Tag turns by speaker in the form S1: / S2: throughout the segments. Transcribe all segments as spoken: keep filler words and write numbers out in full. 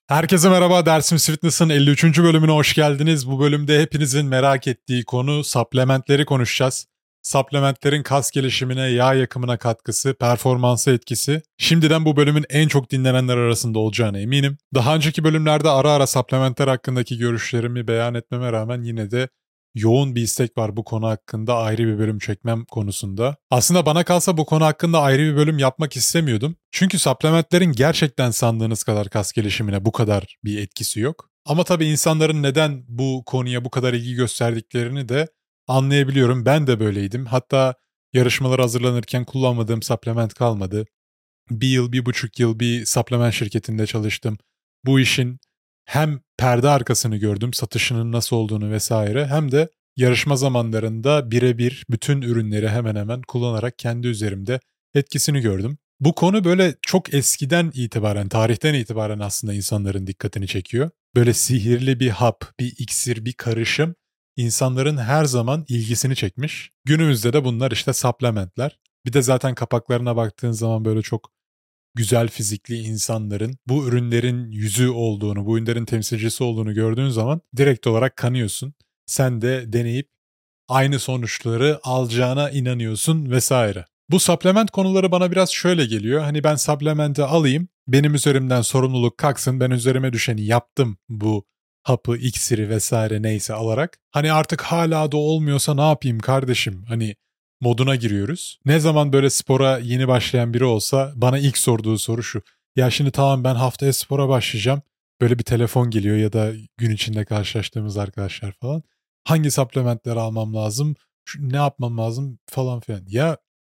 S1: Herkese merhaba, Dersimiz Fitness'ın elli üçüncü bölümüne hoş geldiniz. Bu bölümde hepinizin merak ettiği konu supplementleri konuşacağız. Supplementlerin kas gelişimine, yağ yakımına katkısı, performansa etkisi. Şimdiden bu bölümün en çok dinlenenler arasında olacağına eminim. Daha önceki bölümlerde ara ara supplementler hakkındaki görüşlerimi beyan etmeme rağmen yine de yoğun bir istek var bu konu hakkında ayrı bir bölüm çekmem konusunda. Aslında bana kalsa bu konu hakkında ayrı bir bölüm yapmak istemiyordum. Çünkü supplementlerin gerçekten sandığınız kadar kas gelişimine bu kadar bir etkisi yok. Ama tabii insanların neden bu konuya bu kadar ilgi gösterdiklerini de anlayabiliyorum. Ben de böyleydim. Hatta yarışmalara hazırlanırken kullanmadığım supplement kalmadı. Bir yıl, bir buçuk yıl bir supplement şirketinde çalıştım. Bu işin hem perde arkasını gördüm, satışının nasıl olduğunu vesaire, hem de yarışma zamanlarında birebir bütün ürünleri hemen hemen kullanarak kendi üzerimde etkisini gördüm. Bu konu böyle çok eskiden itibaren, tarihten itibaren aslında insanların dikkatini çekiyor. Böyle sihirli bir hap, bir iksir, bir karışım insanların her zaman ilgisini çekmiş. Günümüzde de bunlar işte supplementler. Bir de zaten kapaklarına baktığın zaman böyle çok güzel fizikli insanların bu ürünlerin yüzü olduğunu, bu ürünlerin temsilcisi olduğunu gördüğün zaman direkt olarak kanıyorsun. Sen de deneyip aynı sonuçları alacağına inanıyorsun vesaire. Bu supplement konuları bana biraz şöyle geliyor. Hani ben supplement'i alayım, benim üzerimden sorumluluk kalksın, ben üzerime düşeni yaptım bu hapı, iksiri vesaire neyse alarak. Hani artık hala da olmuyorsa ne yapayım kardeşim? Hani moduna giriyoruz. Ne zaman böyle spora yeni başlayan biri olsa bana ilk sorduğu soru şu. Ya şimdi tamam, ben haftaya spora başlayacağım. Böyle bir telefon geliyor ya da gün içinde karşılaştığımız arkadaşlar falan. Hangi supplementleri almam lazım? Şu, ne yapmam lazım falan filan. Ya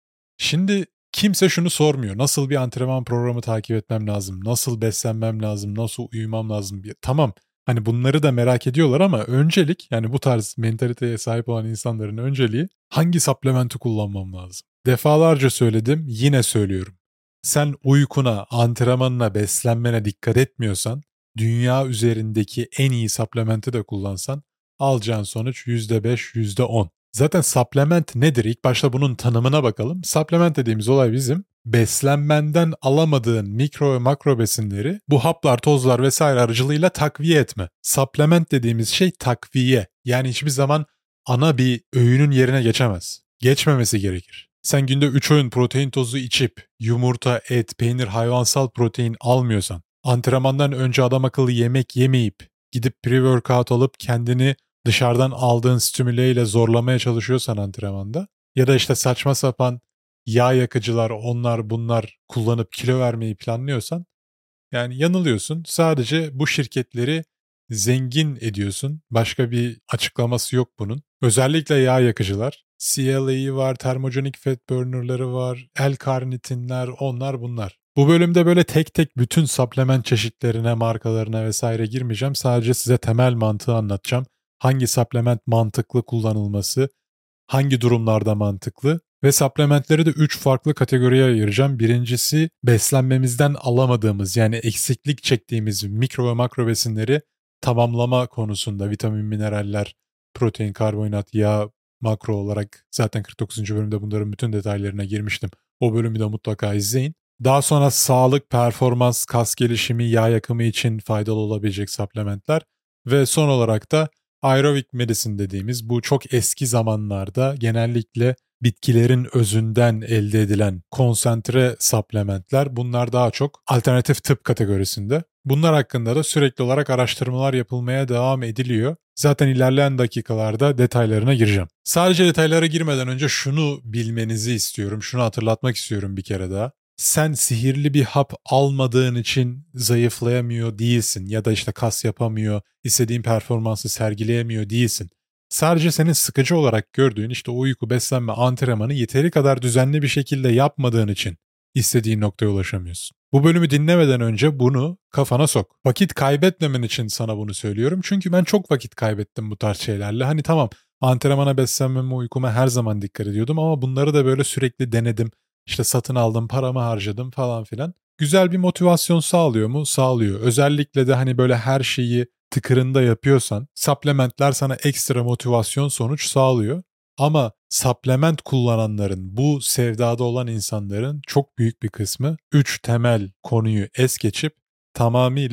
S1: şimdi kimse şunu sormuyor. Nasıl bir antrenman programı takip etmem lazım? Nasıl beslenmem lazım? Nasıl uyumam lazım? Tamam. Hani bunları da merak ediyorlar ama öncelik, yani bu tarz mentaliteye sahip olan insanların önceliği hangi supplementi kullanmam lazım? Defalarca söyledim, yine söylüyorum. Sen uykuna, antrenmanına, beslenmene dikkat etmiyorsan, dünya üzerindeki en iyi supplementi de kullansan alacağın sonuç yüzde beş, yüzde on. Zaten supplement nedir? İlk başta bunun tanımına bakalım. Supplement dediğimiz olay bizim beslenmenden alamadığın mikro ve makro besinleri bu haplar, tozlar vesaire aracılığıyla takviye etme. Supplement dediğimiz şey takviye. Yani hiçbir zaman ana bir öğünün yerine geçemez. Geçmemesi gerekir. Sen günde üç öğün protein tozu içip yumurta, et, peynir, hayvansal protein almıyorsan, antrenmandan önce adam akıllı yemek yemeyip gidip pre-workout alıp kendini dışarıdan aldığın stimüleyle zorlamaya çalışıyorsan antrenmanda, ya da işte saçma sapan yağ yakıcılar, onlar bunlar kullanıp kilo vermeyi planlıyorsan, yani yanılıyorsun. Sadece bu şirketleri zengin ediyorsun. Başka bir açıklaması yok bunun. Özellikle yağ yakıcılar. C L A'yı var, termogenic fat burner'ları var, L-karnitinler, onlar bunlar. Bu bölümde böyle tek tek bütün supplement çeşitlerine, markalarına vesaire girmeyeceğim. Sadece size temel mantığı anlatacağım. Hangi supplement mantıklı kullanılması, hangi durumlarda mantıklı ve supplementleri de üç farklı kategoriye ayıracağım. Birincisi, beslenmemizden alamadığımız, yani eksiklik çektiğimiz mikro ve makro besinleri tamamlama konusunda vitamin, mineraller, protein, karbonhidrat, yağ, makro olarak zaten kırk dokuzuncu bölümde bunların bütün detaylarına girmiştim. O bölümü de mutlaka izleyin. Daha sonra sağlık, performans, kas gelişimi, yağ yakımı için faydalı olabilecek supplementler ve son olarak da aerobik medicine dediğimiz, bu çok eski zamanlarda genellikle bitkilerin özünden elde edilen konsantre supplementler, bunlar daha çok alternatif tıp kategorisinde. Bunlar hakkında da sürekli olarak araştırmalar yapılmaya devam ediliyor. Zaten ilerleyen dakikalarda detaylarına gireceğim. Sadece detaylara girmeden önce şunu bilmenizi istiyorum, şunu hatırlatmak istiyorum bir kere daha. Sen sihirli bir hap almadığın için zayıflayamıyor değilsin ya da işte kas yapamıyor, istediğin performansı sergileyemiyor değilsin. Sadece senin sıkıcı olarak gördüğün işte uyku, beslenme, antrenmanı yeteri kadar düzenli bir şekilde yapmadığın için istediğin noktaya ulaşamıyorsun. Bu bölümü dinlemeden önce bunu kafana sok. Vakit kaybetmemen için sana bunu söylüyorum. Çünkü ben çok vakit kaybettim bu tarz şeylerle. Hani tamam, antrenmana, beslenmeme, uykuma her zaman dikkat ediyordum ama bunları da böyle sürekli denedim. İşte satın aldım, paramı harcadım falan filan. Güzel bir motivasyon sağlıyor mu? Sağlıyor. Özellikle de hani böyle her şeyi tıkırında yapıyorsan supplementler sana ekstra motivasyon sonuç sağlıyor. Ama supplement kullananların, bu sevdada olan insanların çok büyük bir kısmı üç temel konuyu es geçip tamamıyla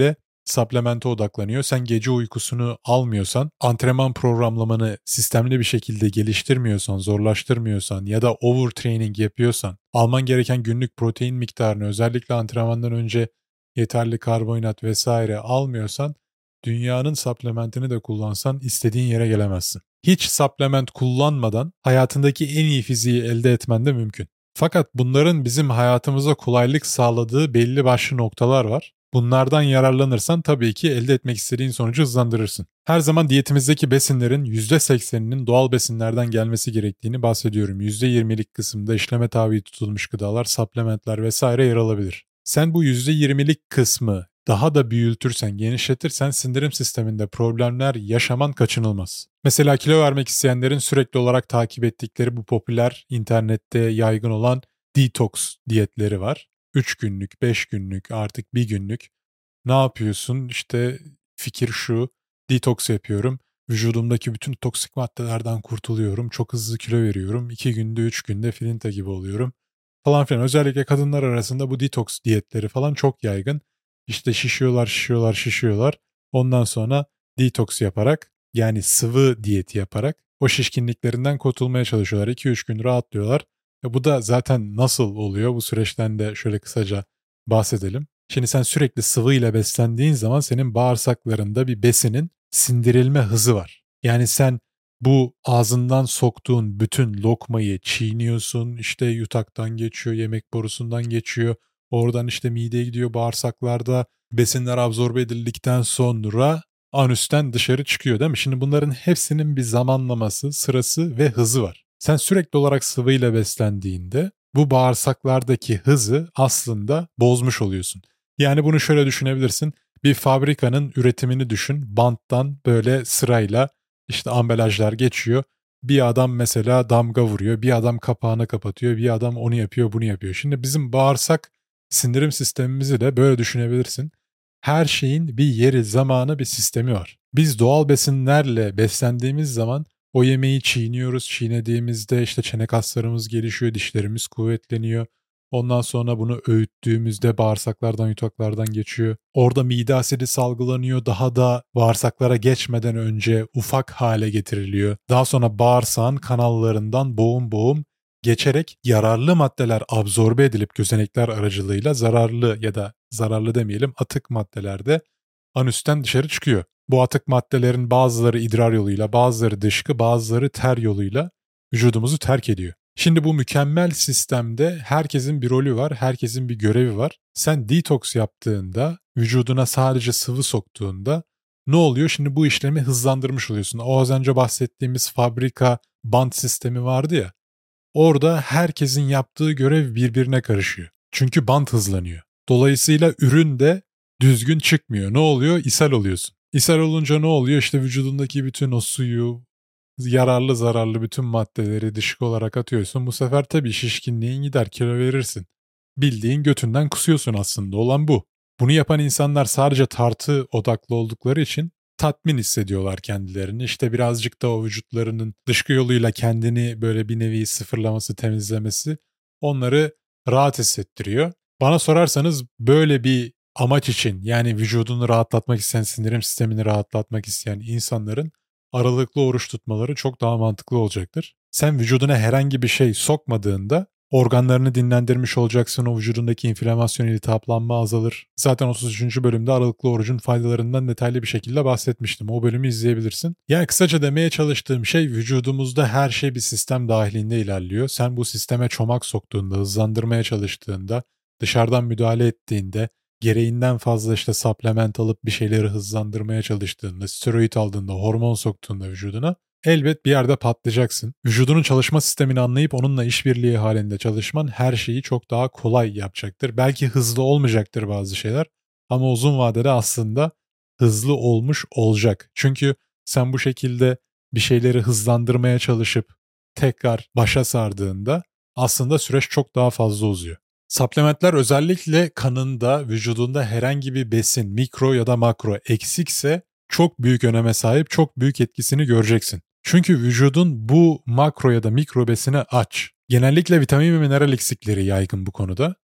S1: supplement'e odaklanıyor. Sen gece uykusunu almıyorsan, antrenman programlamanı sistemli bir şekilde geliştirmiyorsan, zorlaştırmıyorsan ya da overtraining yapıyorsan, alman gereken günlük protein miktarını özellikle antrenmandan önce yeterli karbonhidrat vesaire almıyorsan, dünyanın supplement'ini de kullansan istediğin yere gelemezsin. Hiç supplement kullanmadan hayatındaki en iyi fiziği elde etmen de mümkün. Fakat bunların bizim hayatımıza kolaylık sağladığı belli başlı noktalar var. Bunlardan yararlanırsan tabii ki elde etmek istediğin sonucu hızlandırırsın. Her zaman diyetimizdeki besinlerin yüzde sekseninin doğal besinlerden gelmesi gerektiğini bahsediyorum. yüzde yirmilik kısımda işleme tabi tutulmuş gıdalar, supplementler vesaire yer alabilir. Sen bu yüzde yirmilik kısmı daha da büyütürsen, genişletirsen sindirim sisteminde problemler yaşaman kaçınılmaz. Mesela kilo vermek isteyenlerin sürekli olarak takip ettikleri bu popüler internette yaygın olan detoks diyetleri var. üç günlük, beş günlük, artık bir günlük. Ne yapıyorsun? İşte fikir şu, detoks yapıyorum. Vücudumdaki bütün toksik maddelerden kurtuluyorum. Çok hızlı kilo veriyorum. iki günde, üç günde filinta gibi oluyorum. Falan filan. Özellikle kadınlar arasında bu detoks diyetleri falan çok yaygın. İşte şişiyorlar, şişiyorlar, şişiyorlar. Ondan sonra detoks yaparak, yani sıvı diyeti yaparak o şişkinliklerinden kurtulmaya çalışıyorlar. iki üç gün rahatlıyorlar. E bu da zaten nasıl oluyor? Bu süreçten de şöyle kısaca bahsedelim. Şimdi sen sürekli sıvı ile beslendiğin zaman senin bağırsaklarında bir besinin sindirilme hızı var. Yani sen bu ağzından soktuğun bütün lokmayı çiğniyorsun, işte yutaktan geçiyor, yemek borusundan geçiyor, oradan işte mideye gidiyor, bağırsaklarda besinler absorbe edildikten sonra anüsten dışarı çıkıyor değil mi? Şimdi bunların hepsinin bir zamanlaması, sırası ve hızı var. Sen sürekli olarak sıvıyla beslendiğinde bu bağırsaklardaki hızı aslında bozmuş oluyorsun. Yani bunu şöyle düşünebilirsin. Bir fabrikanın üretimini düşün. Banttan böyle sırayla işte ambalajlar geçiyor. Bir adam mesela damga vuruyor, bir adam kapağını kapatıyor, bir adam onu yapıyor, bunu yapıyor. Şimdi bizim bağırsak sindirim sistemimizi de böyle düşünebilirsin. Her şeyin bir yeri, zamanı, bir sistemi var. Biz doğal besinlerle beslendiğimiz zaman o yemeği çiğniyoruz. Çiğnediğimizde işte çene kaslarımız gelişiyor, dişlerimiz kuvvetleniyor. Ondan sonra bunu öğüttüğümüzde bağırsaklardan, yutaklardan geçiyor. Orada mide asidi salgılanıyor. Daha da bağırsaklara geçmeden önce ufak hale getiriliyor. Daha sonra bağırsağın kanallarından boğum boğum geçerek yararlı maddeler absorbe edilip gözenekler aracılığıyla zararlı ya da zararlı demeyelim atık maddelerde anüsten dışarı çıkıyor. Bu atık maddelerin bazıları idrar yoluyla, bazıları dışkı, bazıları ter yoluyla vücudumuzu terk ediyor. Şimdi bu mükemmel sistemde herkesin bir rolü var, herkesin bir görevi var. Sen detoks yaptığında, vücuduna sadece sıvı soktuğunda ne oluyor? Şimdi bu işlemi hızlandırmış oluyorsun. O az önce bahsettiğimiz fabrika bant sistemi vardı ya. Orada herkesin yaptığı görev birbirine karışıyor. Çünkü bant hızlanıyor. Dolayısıyla ürün de düzgün çıkmıyor. Ne oluyor? İshal oluyorsun. İshal olunca ne oluyor? İşte vücudundaki bütün o suyu, yararlı zararlı bütün maddeleri dışkı olarak atıyorsun. Bu sefer tabii şişkinliğin gider, kilo verirsin. Bildiğin götünden kusuyorsun aslında. Olan bu. Bunu yapan insanlar sadece tartı odaklı oldukları için tatmin hissediyorlar kendilerini. İşte birazcık da o vücutlarının dışkı yoluyla kendini böyle bir nevi sıfırlaması, temizlemesi onları rahat hissettiriyor. Bana sorarsanız böyle bir amaç için, yani vücudunu rahatlatmak isteyen, sindirim sistemini rahatlatmak isteyen insanların aralıklı oruç tutmaları çok daha mantıklı olacaktır. Sen vücuduna herhangi bir şey sokmadığında organlarını dinlendirmiş olacaksın, o vücudundaki inflamasyon, iltihaplanma azalır. Zaten otuz üçüncü bölümde aralıklı orucun faydalarından detaylı bir şekilde bahsetmiştim. O bölümü izleyebilirsin. Yani kısaca demeye çalıştığım şey, vücudumuzda her şey bir sistem dahilinde ilerliyor. Sen bu sisteme çomak soktuğunda, hızlandırmaya çalıştığında, dışarıdan müdahale ettiğinde, gereğinden fazla işte supplement alıp bir şeyleri hızlandırmaya çalıştığında, steroid aldığında, hormon soktuğunda vücuduna elbet bir yerde patlayacaksın. Vücudunun çalışma sistemini anlayıp onunla işbirliği halinde çalışman her şeyi çok daha kolay yapacaktır. Belki hızlı olmayacaktır bazı şeyler ama uzun vadede aslında hızlı olmuş olacak. Çünkü sen bu şekilde bir şeyleri hızlandırmaya çalışıp tekrar başa sardığında aslında süreç çok daha fazla uzuyor. Supplementler özellikle kanında, vücudunda herhangi bir besin, mikro ya da makro eksikse çok büyük öneme sahip, çok büyük etkisini göreceksin. Çünkü vücudun bu makro ya da mikro besini aç. Genellikle vitamin ve mineral eksikleri yaygın bu konuda.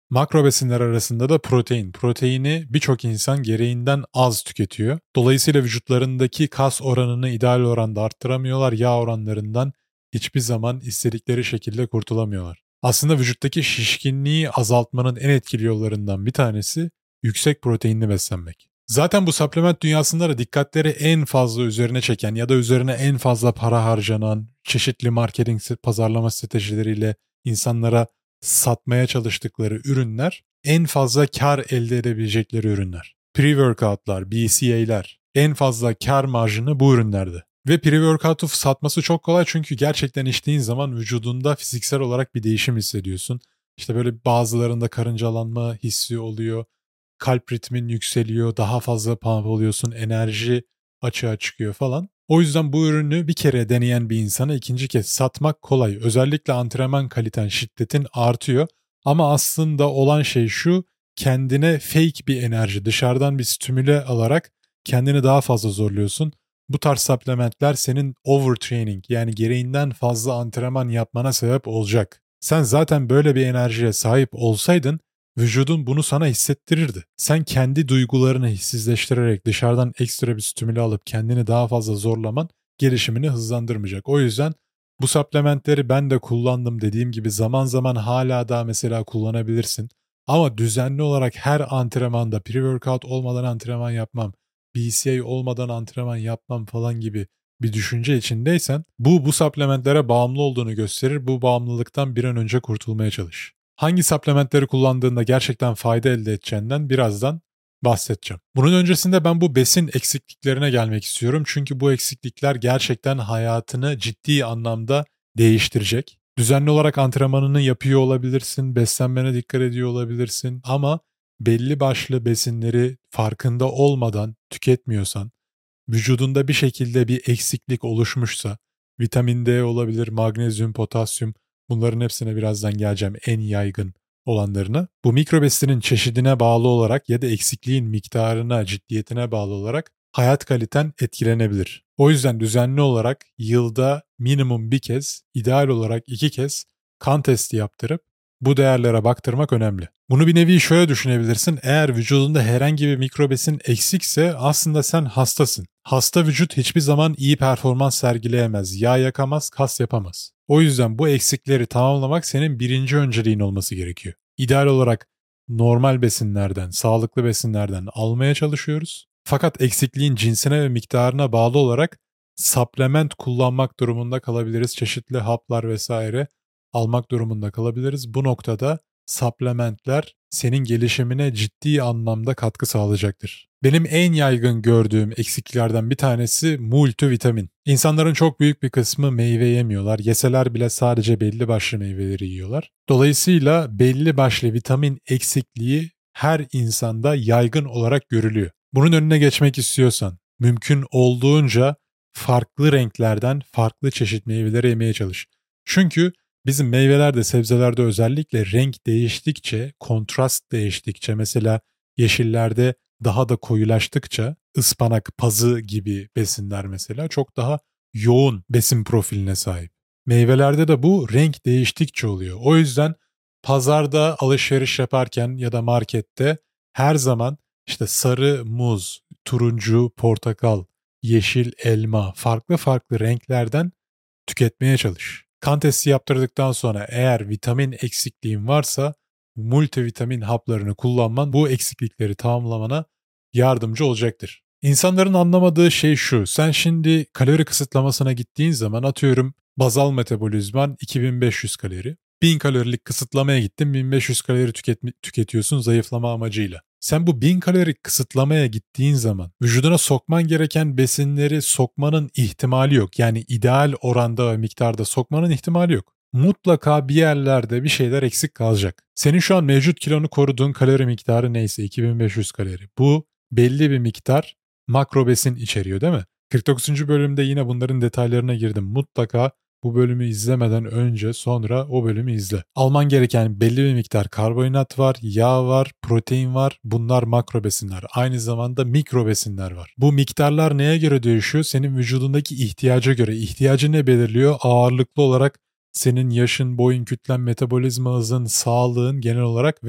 S1: Makro besinler arasında da protein. Proteini birçok insan gereğinden az tüketiyor. Dolayısıyla vücutlarındaki kas oranını ideal oranda arttıramıyorlar. Yağ oranlarından hiçbir zaman istedikleri şekilde kurtulamıyorlar. Aslında vücuttaki şişkinliği azaltmanın en etkili yollarından bir tanesi yüksek proteinli beslenmek. Zaten bu supplement dünyasında da dikkatleri en fazla üzerine çeken ya da üzerine en fazla para harcanan, çeşitli marketing pazarlama stratejileriyle insanlara satmaya çalıştıkları ürünler en fazla kar elde edebilecekleri ürünler. Pre-workoutlar, B C A'ler en fazla kar marjını bu ürünlerde. Ve pre-workout'u satması çok kolay çünkü gerçekten içtiğin zaman vücudunda fiziksel olarak bir değişim hissediyorsun. İşte böyle bazılarında karıncalanma hissi oluyor, kalp ritmin yükseliyor, daha fazla pump oluyorsun, enerji açığa çıkıyor falan. O yüzden bu ürünü bir kere deneyen bir insana ikinci kez satmak kolay. Özellikle antrenman kaliten, şiddetin artıyor. Ama aslında olan şey şu, kendine fake bir enerji, dışarıdan bir stimüle alarak kendini daha fazla zorluyorsun. Bu tarz supplementler senin overtraining yani gereğinden fazla antrenman yapmana sebep olacak. Sen zaten böyle bir enerjiye sahip olsaydın vücudun bunu sana hissettirirdi. Sen kendi duygularını hissizleştirerek dışarıdan ekstra bir stimüle alıp kendini daha fazla zorlaman gelişimini hızlandırmayacak. O yüzden bu supplementleri ben de kullandım, dediğim gibi zaman zaman hala daha mesela kullanabilirsin. Ama düzenli olarak her antrenmanda pre-workout olmadan antrenman yapmam, B C A olmadan antrenman yapmam falan gibi bir düşünce içindeysen bu bu supplementlere bağımlı olduğunu gösterir. Bu bağımlılıktan bir an önce kurtulmaya çalış. Hangi supplementleri kullandığında gerçekten fayda elde edeceğinden birazdan bahsedeceğim. Bunun öncesinde ben bu besin eksikliklerine gelmek istiyorum. Çünkü bu eksiklikler gerçekten hayatını ciddi anlamda değiştirecek. Düzenli olarak antrenmanını yapıyor olabilirsin, beslenmene dikkat ediyor olabilirsin ama belli başlı besinleri farkında olmadan tüketmiyorsan, vücudunda bir şekilde bir eksiklik oluşmuşsa, vitamin D olabilir, magnezyum, potasyum, bunların hepsine birazdan geleceğim en yaygın olanlarına. Bu mikrobesinin çeşidine bağlı olarak ya da eksikliğin miktarına, ciddiyetine bağlı olarak hayat kaliten etkilenebilir. O yüzden düzenli olarak yılda minimum bir kez, ideal olarak iki kez kan testi yaptırıp bu değerlere baktırmak önemli. Bunu bir nevi şöyle düşünebilirsin. Eğer vücudunda herhangi bir mikrobesin eksikse aslında sen hastasın. Hasta vücut hiçbir zaman iyi performans sergileyemez. Yağ yakamaz, kas yapamaz. O yüzden bu eksikleri tamamlamak senin birinci önceliğin olması gerekiyor. İdeal olarak normal besinlerden, sağlıklı besinlerden almaya çalışıyoruz. Fakat eksikliğin cinsine ve miktarına bağlı olarak supplement kullanmak durumunda kalabiliriz. Çeşitli haplar vesaire almak durumunda kalabiliriz. Bu noktada supplementler senin gelişimine ciddi anlamda katkı sağlayacaktır. Benim en yaygın gördüğüm eksikliklerden bir tanesi multivitamin. İnsanların çok büyük bir kısmı meyve yemiyorlar. Yeseler bile sadece belli başlı meyveleri yiyorlar. Dolayısıyla belli başlı vitamin eksikliği her insanda yaygın olarak görülüyor. Bunun önüne geçmek istiyorsan mümkün olduğunca farklı renklerden farklı çeşit meyveleri yemeye çalış. Çünkü bizim meyvelerde, sebzelerde özellikle renk değiştikçe, kontrast değiştikçe, mesela yeşillerde daha da koyulaştıkça ıspanak, pazı gibi besinler mesela çok daha yoğun besin profiline sahip. Meyvelerde de bu renk değiştikçe oluyor. O yüzden pazarda alışveriş yaparken ya da markette her zaman işte sarı muz, turuncu portakal, yeşil elma, farklı farklı renklerden tüketmeye çalış. Kan testi yaptırdıktan sonra eğer vitamin eksikliğin varsa multivitamin haplarını kullanman bu eksiklikleri tamamlamana yardımcı olacaktır. İnsanların anlamadığı şey şu: sen şimdi kalori kısıtlamasına gittiğin zaman atıyorum bazal metabolizman iki bin beş yüz kalori. bin kalorilik kısıtlamaya gittin, bin beş yüz kalori tüketmi- tüketiyorsun zayıflama amacıyla. Sen bu bin kalori kısıtlamaya gittiğin zaman vücuduna sokman gereken besinleri sokmanın ihtimali yok. Yani ideal oranda ve miktarda sokmanın ihtimali yok. Mutlaka bir yerlerde bir şeyler eksik kalacak. Senin şu an mevcut kilonu koruduğun kalori miktarı neyse iki bin beş yüz kalori. Bu belli bir miktar makro besin içeriyor değil mi? kırk dokuzuncu bölümde yine bunların detaylarına girdim. Mutlaka bu bölümü izlemeden önce sonra o bölümü izle. Alman gereken belli bir miktar karbonhidrat var, yağ var, protein var. Bunlar makro besinler. Aynı zamanda mikro besinler var. Bu miktarlar neye göre değişiyor? Senin vücudundaki ihtiyaca göre. İhtiyacı ne belirliyor? Ağırlıklı olarak senin yaşın, boyun, kütlen, metabolizma hızın, sağlığın genel olarak ve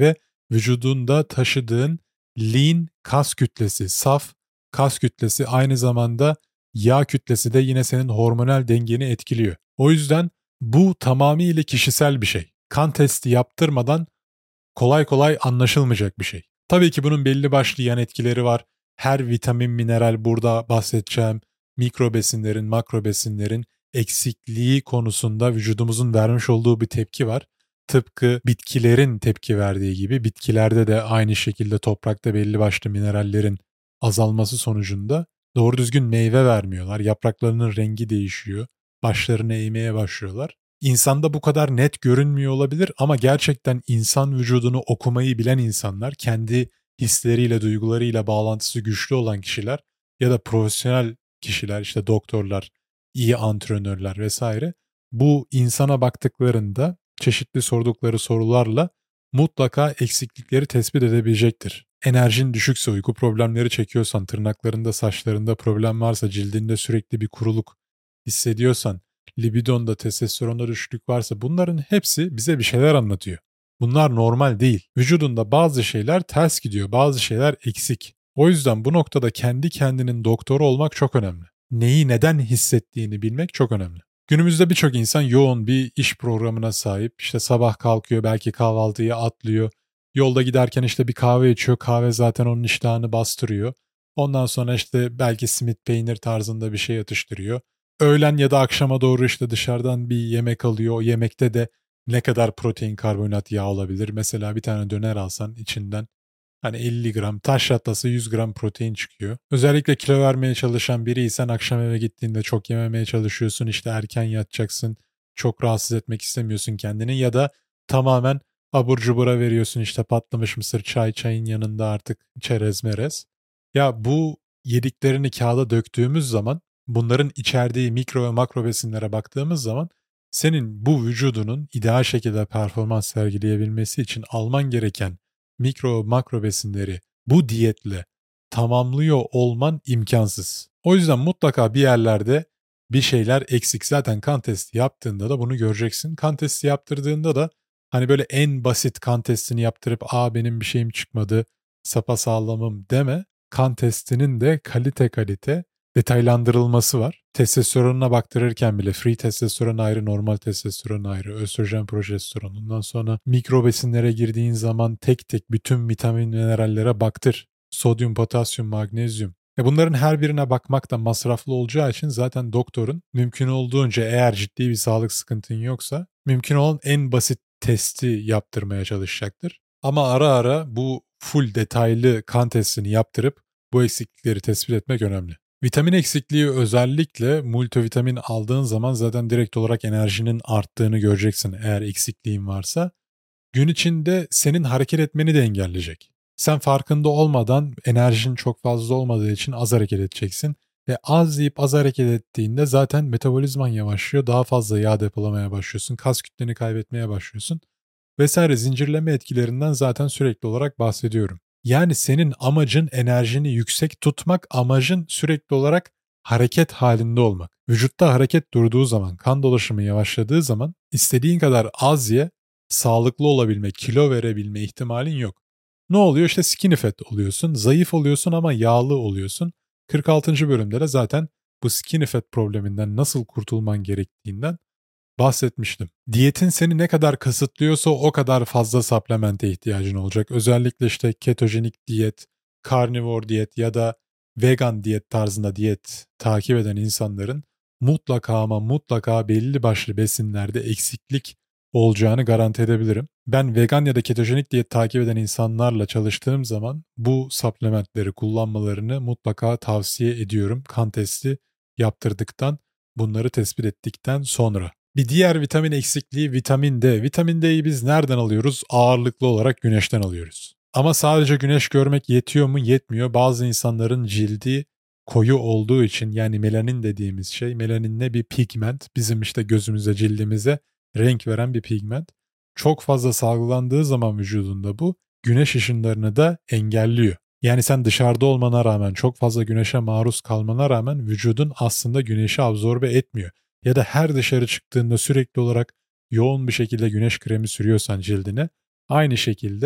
S1: vücudunda taşıdığın lean kas kütlesi, saf kas kütlesi aynı zamanda yağ kütlesi de yine senin hormonal dengeni etkiliyor. O yüzden bu tamamıyla kişisel bir şey. Kan testi yaptırmadan kolay kolay anlaşılmayacak bir şey. Tabii ki bunun belli başlı yan etkileri var. Her vitamin, mineral burada bahsedeceğim, mikro besinlerin, makro besinlerin eksikliği konusunda vücudumuzun vermiş olduğu bir tepki var. Tıpkı bitkilerin tepki verdiği gibi bitkilerde de aynı şekilde toprakta belli başlı minerallerin azalması sonucunda doğru düzgün meyve vermiyorlar. Yapraklarının rengi değişiyor. Başlarını eğmeye başlıyorlar. İnsanda bu kadar net görünmüyor olabilir ama gerçekten insan vücudunu okumayı bilen insanlar, kendi hisleriyle, duygularıyla bağlantısı güçlü olan kişiler ya da profesyonel kişiler, işte doktorlar, iyi antrenörler vesaire, bu insana baktıklarında çeşitli sordukları sorularla mutlaka eksiklikleri tespit edebilecektir. Enerjin düşükse, uyku problemleri çekiyorsan, tırnaklarında, saçlarında problem varsa, cildinde sürekli bir kuruluk hissediyorsan, libidonda, testosteronda düşüklük varsa bunların hepsi bize bir şeyler anlatıyor. Bunlar normal değil. Vücudunda bazı şeyler ters gidiyor, bazı şeyler eksik. O yüzden bu noktada kendi kendinin doktoru olmak çok önemli. Neyi neden hissettiğini bilmek çok önemli. Günümüzde birçok insan yoğun bir iş programına sahip. İşte sabah kalkıyor, belki kahvaltıyı atlıyor. Yolda giderken işte bir kahve içiyor. Kahve zaten onun iştahını bastırıyor. Ondan sonra işte belki simit peynir tarzında bir şey atıştırıyor. Öğlen ya da akşama doğru işte dışarıdan bir yemek alıyor. O yemekte de ne kadar protein, karbonhidrat, yağ olabilir? Mesela bir tane döner alsan içinden hani elli gram, taş yatlası yüz gram protein çıkıyor. Özellikle kilo vermeye çalışan biriysen akşam eve gittiğinde çok yememeye çalışıyorsun. İşte erken yatacaksın. Çok rahatsız etmek istemiyorsun kendini ya da tamamen abur cubura veriyorsun, işte patlamış mısır, çay, çayın yanında artık çerez merez. Ya bu yediklerini kağıda döktüğümüz zaman, bunların içerdiği mikro ve makro besinlere baktığımız zaman senin bu vücudunun ideal şekilde performans sergileyebilmesi için alman gereken mikro makro besinleri bu diyetle tamamlıyor olman imkansız. O yüzden mutlaka bir yerlerde bir şeyler eksik. Zaten kan testi yaptığında da bunu göreceksin. Kan testi yaptırdığında da hani böyle en basit kan testini yaptırıp aa benim bir şeyim çıkmadı, sapasağlamım deme. Kan testinin de kalite kalite detaylandırılması var. Testosteronuna baktırırken bile free testosteron ayrı, normal testosteron ayrı, östrojen, progesteron. Ondan sonra mikro besinlere girdiğin zaman tek tek bütün vitamin minerallere baktır. Sodyum, potasyum, magnezyum. E bunların her birine bakmak da masraflı olacağı için zaten doktorun mümkün olduğunca, eğer ciddi bir sağlık sıkıntın yoksa, mümkün olan en basit testi yaptırmaya çalışacaktır. Ama ara ara bu full detaylı kan testini yaptırıp bu eksiklikleri tespit etmek önemli. Vitamin eksikliği, özellikle multivitamin aldığın zaman zaten direkt olarak enerjinin arttığını göreceksin eğer eksikliğin varsa. Gün içinde senin hareket etmeni de engelleyecek. Sen farkında olmadan enerjin çok fazla olmadığı için az hareket edeceksin. Ve az yiyip az hareket ettiğinde zaten metabolizman yavaşlıyor. Daha fazla yağ depolamaya başlıyorsun. Kas kütleni kaybetmeye başlıyorsun. Vesaire zincirleme etkilerinden zaten sürekli olarak bahsediyorum. Yani senin amacın enerjini yüksek tutmak, amacın sürekli olarak hareket halinde olmak. Vücutta hareket durduğu zaman, kan dolaşımı yavaşladığı zaman istediğin kadar az ye, sağlıklı olabilme, kilo verebilme ihtimalin yok. Ne oluyor? İşte skinny fat oluyorsun, zayıf oluyorsun ama yağlı oluyorsun. kırk altıncı bölümde de zaten bu skinny fat probleminden nasıl kurtulman gerektiğinden bahsetmiştim. Diyetin seni ne kadar kısıtlıyorsa o kadar fazla supplemente ihtiyacın olacak. Özellikle işte ketojenik diyet, karnivor diyet ya da vegan diyet tarzında diyet takip eden insanların mutlaka ama mutlaka belli başlı besinlerde eksiklik olacağını garanti edebilirim. Ben vegan ya da ketojenik diyet takip eden insanlarla çalıştığım zaman bu supplementleri kullanmalarını mutlaka tavsiye ediyorum. Kan testi yaptırdıktan, bunları tespit ettikten sonra. Bir diğer vitamin eksikliği vitamin D. Vitamin D'yi biz nereden alıyoruz? Ağırlıklı olarak güneşten alıyoruz. Ama sadece güneş görmek yetiyor mu? Yetmiyor. Bazı insanların cildi koyu olduğu için, yani melanin dediğimiz şey, melanin ne? Bir pigment. Bizim işte gözümüze, cildimize renk veren bir pigment. Çok fazla salgılandığı zaman vücudunda bu güneş ışınlarını da engelliyor. Yani sen dışarıda olmana rağmen, çok fazla güneşe maruz kalmana rağmen vücudun aslında güneşi absorbe etmiyor. Ya da her dışarı çıktığında sürekli olarak yoğun bir şekilde güneş kremi sürüyorsan cildine, aynı şekilde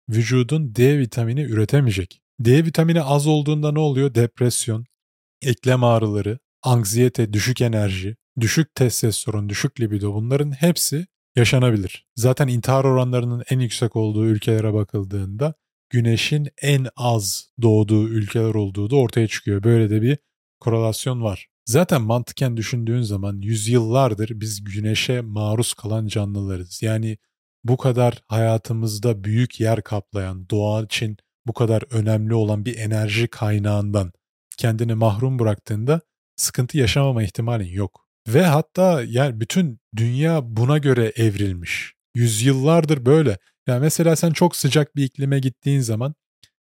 S1: vücudun D vitamini üretemeyecek. D vitamini az olduğunda ne oluyor? Depresyon, eklem ağrıları, anksiyete, düşük enerji, düşük testosteron, düşük libido, bunların hepsi yaşanabilir. Zaten intihar oranlarının en yüksek olduğu ülkelere bakıldığında güneşin en az doğduğu ülkeler olduğu da ortaya çıkıyor. Böyle de bir korelasyon var. Zaten mantıken düşündüğün zaman yüzyıllardır biz güneşe maruz kalan canlılarız. Yani bu kadar hayatımızda büyük yer kaplayan, doğa için bu kadar önemli olan bir enerji kaynağından kendini mahrum bıraktığında sıkıntı yaşamama ihtimalin yok. Ve hatta yani bütün dünya buna göre evrilmiş. Yüzyıllardır böyle. Yani mesela sen çok sıcak bir iklime gittiğin zaman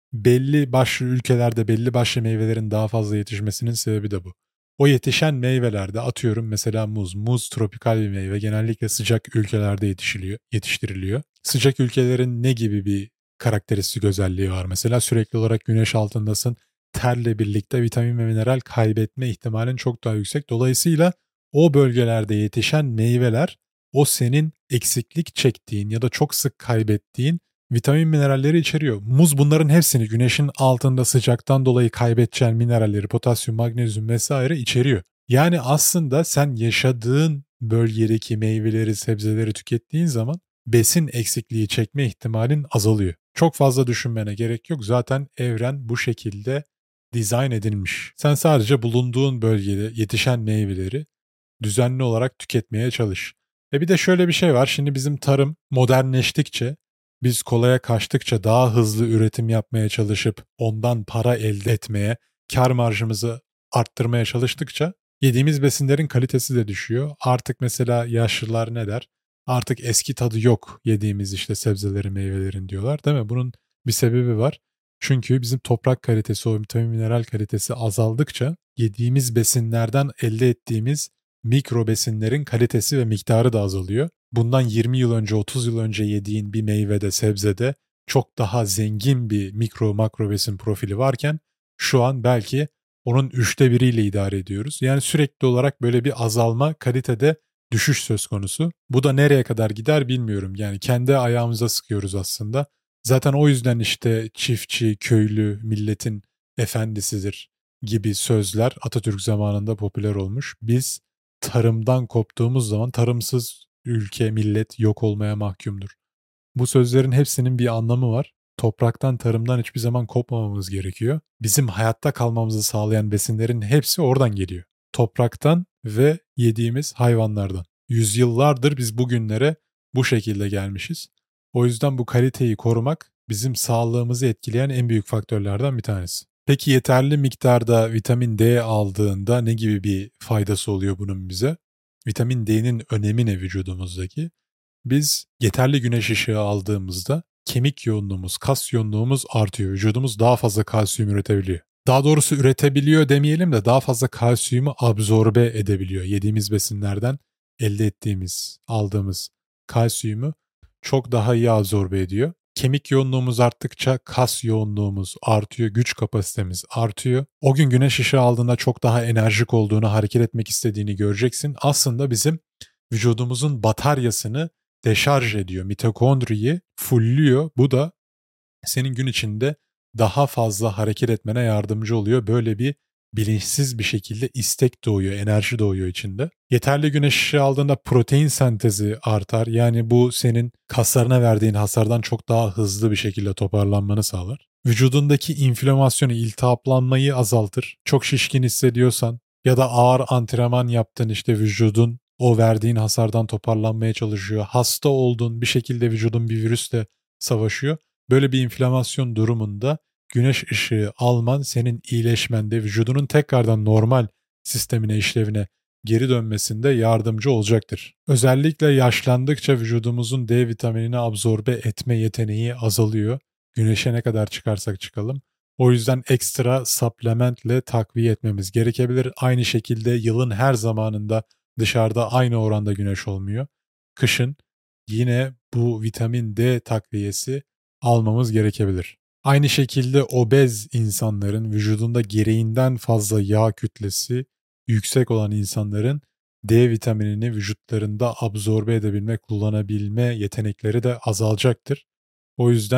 S1: belli başlı ülkelerde belli başlı meyvelerin daha fazla yetişmesinin sebebi de bu. O yetişen meyvelerde atıyorum mesela muz. Muz tropikal bir meyve. Genellikle sıcak ülkelerde yetişiliyor, yetiştiriliyor. Sıcak ülkelerin ne gibi bir karakteristik özelliği var? Mesela sürekli olarak güneş altındasın. Terle birlikte vitamin ve mineral kaybetme ihtimalin çok daha yüksek. Dolayısıyla o bölgelerde yetişen meyveler o senin eksiklik çektiğin ya da çok sık kaybettiğin vitamin mineralleri içeriyor. Muz bunların hepsini güneşin altında sıcaktan dolayı kaybedeceğin mineralleri, potasyum, magnezyum vesaire içeriyor. Yani aslında sen yaşadığın bölgedeki meyveleri, sebzeleri tükettiğin zaman besin eksikliği çekme ihtimalin azalıyor. Çok fazla düşünmene gerek yok. Zaten evren bu şekilde dizayn edilmiş. Sen sadece bulunduğun bölgede yetişen meyveleri düzenli olarak tüketmeye çalış. E bir de şöyle bir şey var. Şimdi bizim tarım modernleştikçe, biz kolaya kaçtıkça, daha hızlı üretim yapmaya çalışıp ondan para elde etmeye, kar marjımızı arttırmaya çalıştıkça yediğimiz besinlerin kalitesi de düşüyor. Artık mesela yaşlılar ne der? Artık eski tadı yok yediğimiz işte sebzelerin, meyvelerin diyorlar, değil mi? Bunun bir sebebi var. Çünkü bizim toprak kalitesi, o vitamin mineral kalitesi azaldıkça yediğimiz besinlerden elde ettiğimiz mikro besinlerin kalitesi ve miktarı da azalıyor. Bundan yirmi yıl önce, otuz yıl önce yediğin bir meyvede, sebzede çok daha zengin bir mikro makro besin profili varken şu an belki onun üçte biriyle idare ediyoruz. Yani sürekli olarak böyle bir azalma, kalitede düşüş söz konusu. Bu da nereye kadar gider bilmiyorum. Yani kendi ayağımıza sıkıyoruz aslında. Zaten o yüzden işte çiftçi, köylü, milletin efendisidir gibi sözler Atatürk zamanında popüler olmuş. Biz tarımdan koptuğumuz zaman tarımsız ülke, millet yok olmaya mahkumdur. Bu sözlerin hepsinin bir anlamı var. Topraktan, tarımdan hiçbir zaman kopmamamız gerekiyor. Bizim hayatta kalmamızı sağlayan besinlerin hepsi oradan geliyor. Topraktan ve yediğimiz hayvanlardan. Yüzyıllardır biz bugünlere bu şekilde gelmişiz. O yüzden bu kaliteyi korumak bizim sağlığımızı etkileyen en büyük faktörlerden bir tanesi. Peki yeterli miktarda vitamin D aldığında ne gibi bir faydası oluyor bunun bize? Vitamin D'nin önemi ne vücudumuzdaki? Biz yeterli güneş ışığı aldığımızda kemik yoğunluğumuz, kas yoğunluğumuz artıyor. Vücudumuz daha fazla kalsiyum üretebiliyor. Daha doğrusu üretebiliyor demeyelim de daha fazla kalsiyumu absorbe edebiliyor. Yediğimiz besinlerden elde ettiğimiz, aldığımız kalsiyumu çok daha iyi absorbe ediyor. Kemik yoğunluğumuz arttıkça kas yoğunluğumuz artıyor, güç kapasitemiz artıyor. O gün güneş ışığı aldığında çok daha enerjik olduğunu, hareket etmek istediğini göreceksin. Aslında bizim vücudumuzun bataryasını deşarj ediyor. Mitokondriyi fullüyor. Bu da senin gün içinde daha fazla hareket etmene yardımcı oluyor. Böyle bir bilinçsiz bir şekilde istek doğuyor, enerji doğuyor içinde. Yeterli güneş ışığı aldığında protein sentezi artar. Yani bu senin kaslarına verdiğin hasardan çok daha hızlı bir şekilde toparlanmanı sağlar. Vücudundaki inflamasyonu, iltihaplanmayı azaltır. Çok şişkin hissediyorsan ya da ağır antrenman yaptın, işte vücudun o verdiğin hasardan toparlanmaya çalışıyor. Hasta oldun, bir şekilde vücudun bir virüsle savaşıyor. Böyle bir inflamasyon durumunda güneş ışığı alman senin iyileşmende, vücudunun tekrardan normal sistemine, işlevine geri dönmesinde yardımcı olacaktır. Özellikle yaşlandıkça vücudumuzun D vitaminini absorbe etme yeteneği azalıyor. Güneşe ne kadar çıkarsak çıkalım. O yüzden ekstra supplementle takviye etmemiz gerekebilir. Aynı şekilde yılın her zamanında dışarıda aynı oranda güneş olmuyor. Kışın yine bu vitamin D takviyesi almamız gerekebilir. Aynı şekilde obez insanların, vücudunda gereğinden fazla yağ kütlesi yüksek olan insanların D vitaminini vücutlarında absorbe edebilme, kullanabilme yetenekleri de azalacaktır. O yüzden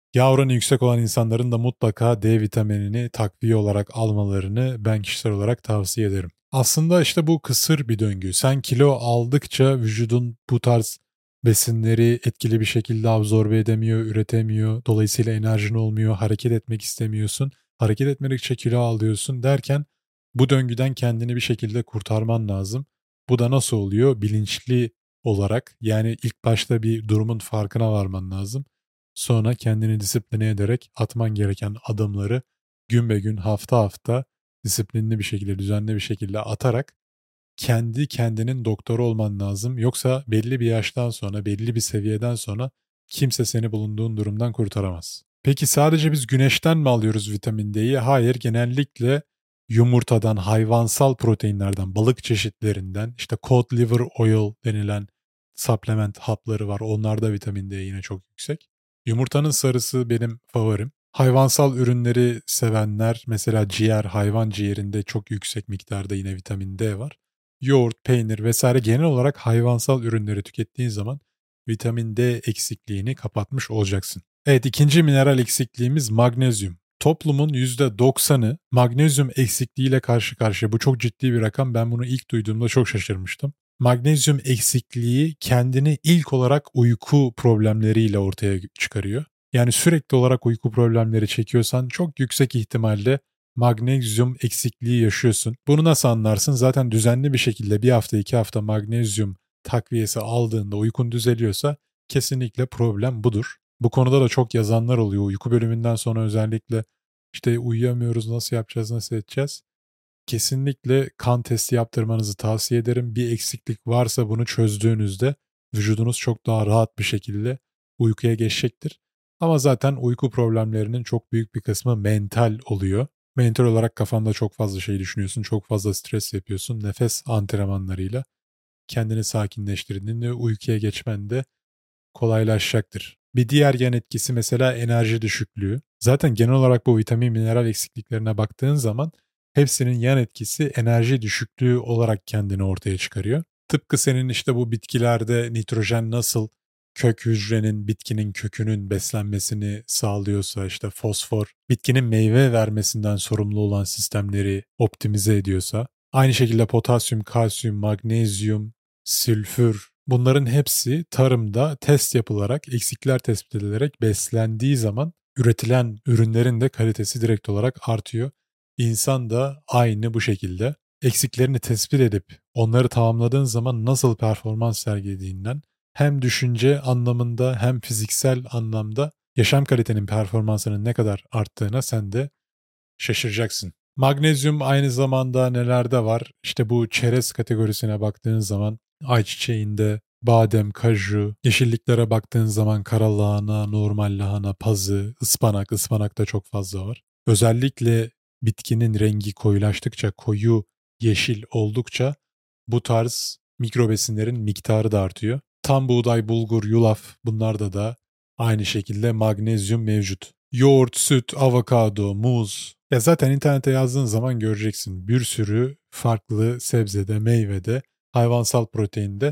S1: Yağ oranı yüksek olan insanların da mutlaka D vitaminini takviye olarak almalarını ben kişisel olarak tavsiye ederim. Aslında işte bu kısır bir döngü. Sen kilo aldıkça vücudun bu tarz besinleri etkili bir şekilde absorbe edemiyor, üretemiyor. Dolayısıyla enerjin olmuyor, hareket etmek istemiyorsun. Hareket etmedikçe kilo alıyorsun derken bu döngüden kendini bir şekilde kurtarman lazım. Bu da nasıl oluyor? Bilinçli olarak, yani ilk başta bir durumun farkına varman lazım. Sonra kendini disipline ederek atman gereken adımları gün be gün, hafta hafta disiplinli bir şekilde, düzenli bir şekilde atarak kendi kendinin doktoru olman lazım. Yoksa belli bir yaştan sonra, belli bir seviyeden sonra kimse seni bulunduğun durumdan kurtaramaz. Peki sadece biz güneşten mi alıyoruz vitamin D'yi? Hayır, genellikle yumurtadan, hayvansal proteinlerden, balık çeşitlerinden, işte cod liver oil denilen supplement hapları var. Onlarda vitamin D yine çok yüksek. Yumurtanın sarısı benim favorim. Hayvansal ürünleri sevenler, mesela ciğer, hayvan ciğerinde çok yüksek miktarda yine vitamin D var. Yoğurt, peynir vesaire, genel olarak hayvansal ürünleri tükettiğin zaman vitamin D eksikliğini kapatmış olacaksın. Evet, ikinci mineral eksikliğimiz magnezyum. Toplumun yüzde doksanı magnezyum eksikliğiyle karşı karşıya. Bu çok ciddi bir rakam. Ben bunu ilk duyduğumda çok şaşırmıştım. Magnezyum eksikliği kendini ilk olarak uyku problemleriyle ortaya çıkarıyor. Yani sürekli olarak uyku problemleri çekiyorsan çok yüksek ihtimalle magnezyum eksikliği yaşıyorsun. Bunu nasıl anlarsın? Zaten düzenli bir şekilde bir hafta iki hafta magnezyum takviyesi aldığında uykun düzeliyorsa kesinlikle problem budur. Bu konuda da çok yazanlar oluyor. Uyku bölümünden sonra özellikle işte uyuyamıyoruz, nasıl yapacağız, nasıl edeceğiz? Kesinlikle kan testi yaptırmanızı tavsiye ederim. Bir eksiklik varsa bunu çözdüğünüzde vücudunuz çok daha rahat bir şekilde uykuya geçecektir. Ama zaten uyku problemlerinin çok büyük bir kısmı mental oluyor. Mental olarak kafanda çok fazla şey düşünüyorsun, çok fazla stres yapıyorsun. Nefes antrenmanlarıyla kendini sakinleştirdiğinde uykuya geçmen de kolaylaşacaktır. Bir diğer yan etkisi mesela enerji düşüklüğü. Zaten genel olarak bu vitamin mineral eksikliklerine baktığın zaman hepsinin yan etkisi enerji düşüklüğü olarak kendini ortaya çıkarıyor. Tıpkı senin işte bu bitkilerde nitrojen nasıl kök hücrenin, bitkinin kökünün beslenmesini sağlıyorsa, işte fosfor bitkinin meyve vermesinden sorumlu olan sistemleri optimize ediyorsa, aynı şekilde potasyum, kalsiyum, magnezyum, sülfür, bunların hepsi tarımda test yapılarak, eksikler tespit edilerek beslendiği zaman üretilen ürünlerin de kalitesi direkt olarak artıyor. İnsan da aynı bu şekilde eksiklerini tespit edip onları tamamladığın zaman nasıl performans sergilediğinden hem düşünce anlamında hem fiziksel anlamda yaşam kalitenin, performansının ne kadar arttığına sen de şaşıracaksın. Magnezyum aynı zamanda nelerde var? İşte bu çerez kategorisine baktığın zaman ayçiçeğinde, badem, kaju, yeşilliklere baktığın zaman kara lahana, normal lahana, pazı, ıspanak, ıspanakta çok fazla var. Özellikle bitkinin rengi koyulaştıkça, koyu yeşil oldukça bu tarz mikrobesinlerin miktarı da artıyor. Tam buğday, bulgur, yulaf, bunlarda da aynı şekilde magnezyum mevcut. Yoğurt, süt, avokado, muz. Ya zaten internete yazdığın zaman göreceksin. Bir sürü farklı sebzede, meyvede, hayvansal proteinde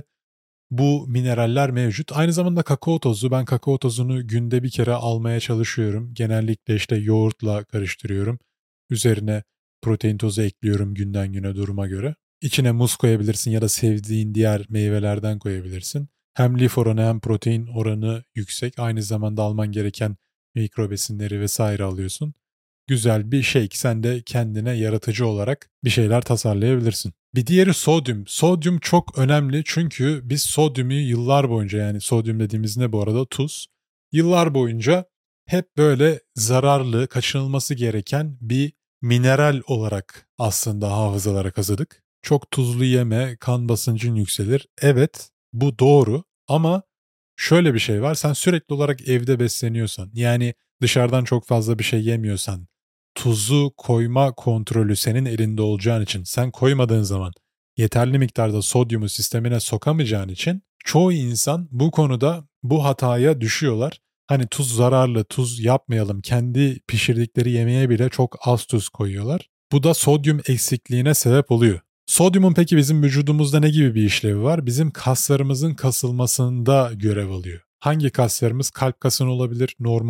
S1: bu mineraller mevcut. Aynı zamanda kakao tozu. Ben kakao tozunu günde bir kere almaya çalışıyorum. Genellikle işte yoğurtla karıştırıyorum. Üzerine protein tozu ekliyorum günden güne duruma göre. İçine muz koyabilirsin ya da sevdiğin diğer meyvelerden koyabilirsin. Hem lif oranı hem protein oranı yüksek. Aynı zamanda alman gereken mikro besinleri vesaire alıyorsun. Güzel bir şey. Sen de kendine yaratıcı olarak bir şeyler tasarlayabilirsin. Bir diğeri sodyum. Sodyum çok önemli çünkü biz sodyumu yıllar boyunca, yani sodyum dediğimiz ne bu arada? Tuz. Yıllar boyunca hep böyle zararlı, kaçınılması gereken bir mineral olarak aslında hafızalara kazıdık. Çok tuzlu yeme, kan basıncın yükselir. Evet, bu doğru ama şöyle bir şey var. Sen sürekli olarak evde besleniyorsan, yani dışarıdan çok fazla bir şey yemiyorsan, tuzu koyma kontrolü senin elinde olacağın için, sen koymadığın zaman yeterli miktarda sodyumu sistemine sokamayacağın için çoğu insan bu konuda bu hataya düşüyorlar. Hani tuz zararlı, tuz yapmayalım, kendi pişirdikleri yemeğe bile çok az tuz koyuyorlar. Bu da sodyum eksikliğine sebep oluyor. Sodyumun peki bizim vücudumuzda ne gibi bir işlevi var? Bizim kaslarımızın kasılmasında görev alıyor. Hangi kaslarımız? Kalp kasın olabilir, normal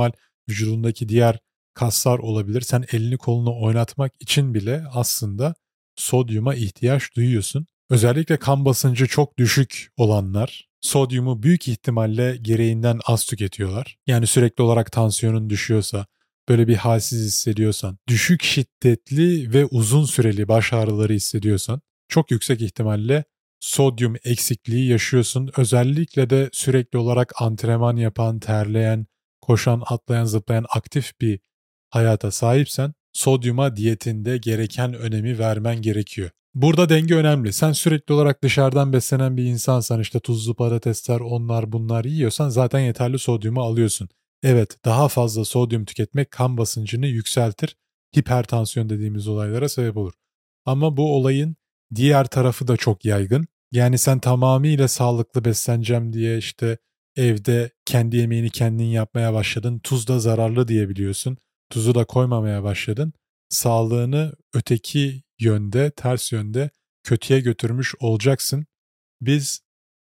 S1: vücudundaki diğer kaslar olabilir. Sen elini kolunu oynatmak için bile aslında sodyuma ihtiyaç duyuyorsun. Özellikle kan basıncı çok düşük olanlar sodyumu büyük ihtimalle gereğinden az tüketiyorlar. Yani sürekli olarak tansiyonun düşüyorsa, böyle bir halsiz hissediyorsan, düşük şiddetli ve uzun süreli baş ağrıları hissediyorsan çok yüksek ihtimalle sodyum eksikliği yaşıyorsun. Özellikle de sürekli olarak antrenman yapan, terleyen, koşan, atlayan, zıplayan aktif bir hayata sahipsen sodyuma diyetinde gereken önemi vermen gerekiyor. Burada denge önemli. Sen sürekli olarak dışarıdan beslenen bir insansan, işte tuzlu patatesler, onlar bunlar yiyorsan zaten yeterli sodyumu alıyorsun. Evet, daha fazla sodyum tüketmek kan basıncını yükseltir. Hipertansiyon dediğimiz olaylara sebep olur. Ama bu olayın diğer tarafı da çok yaygın. Yani sen tamamıyla sağlıklı besleneceğim diye işte evde kendi yemeğini kendin yapmaya başladın. Tuz da zararlı diye biliyorsun. Tuzu da koymamaya başladın. Sağlığını öteki yönde, ters yönde kötüye götürmüş olacaksın. Biz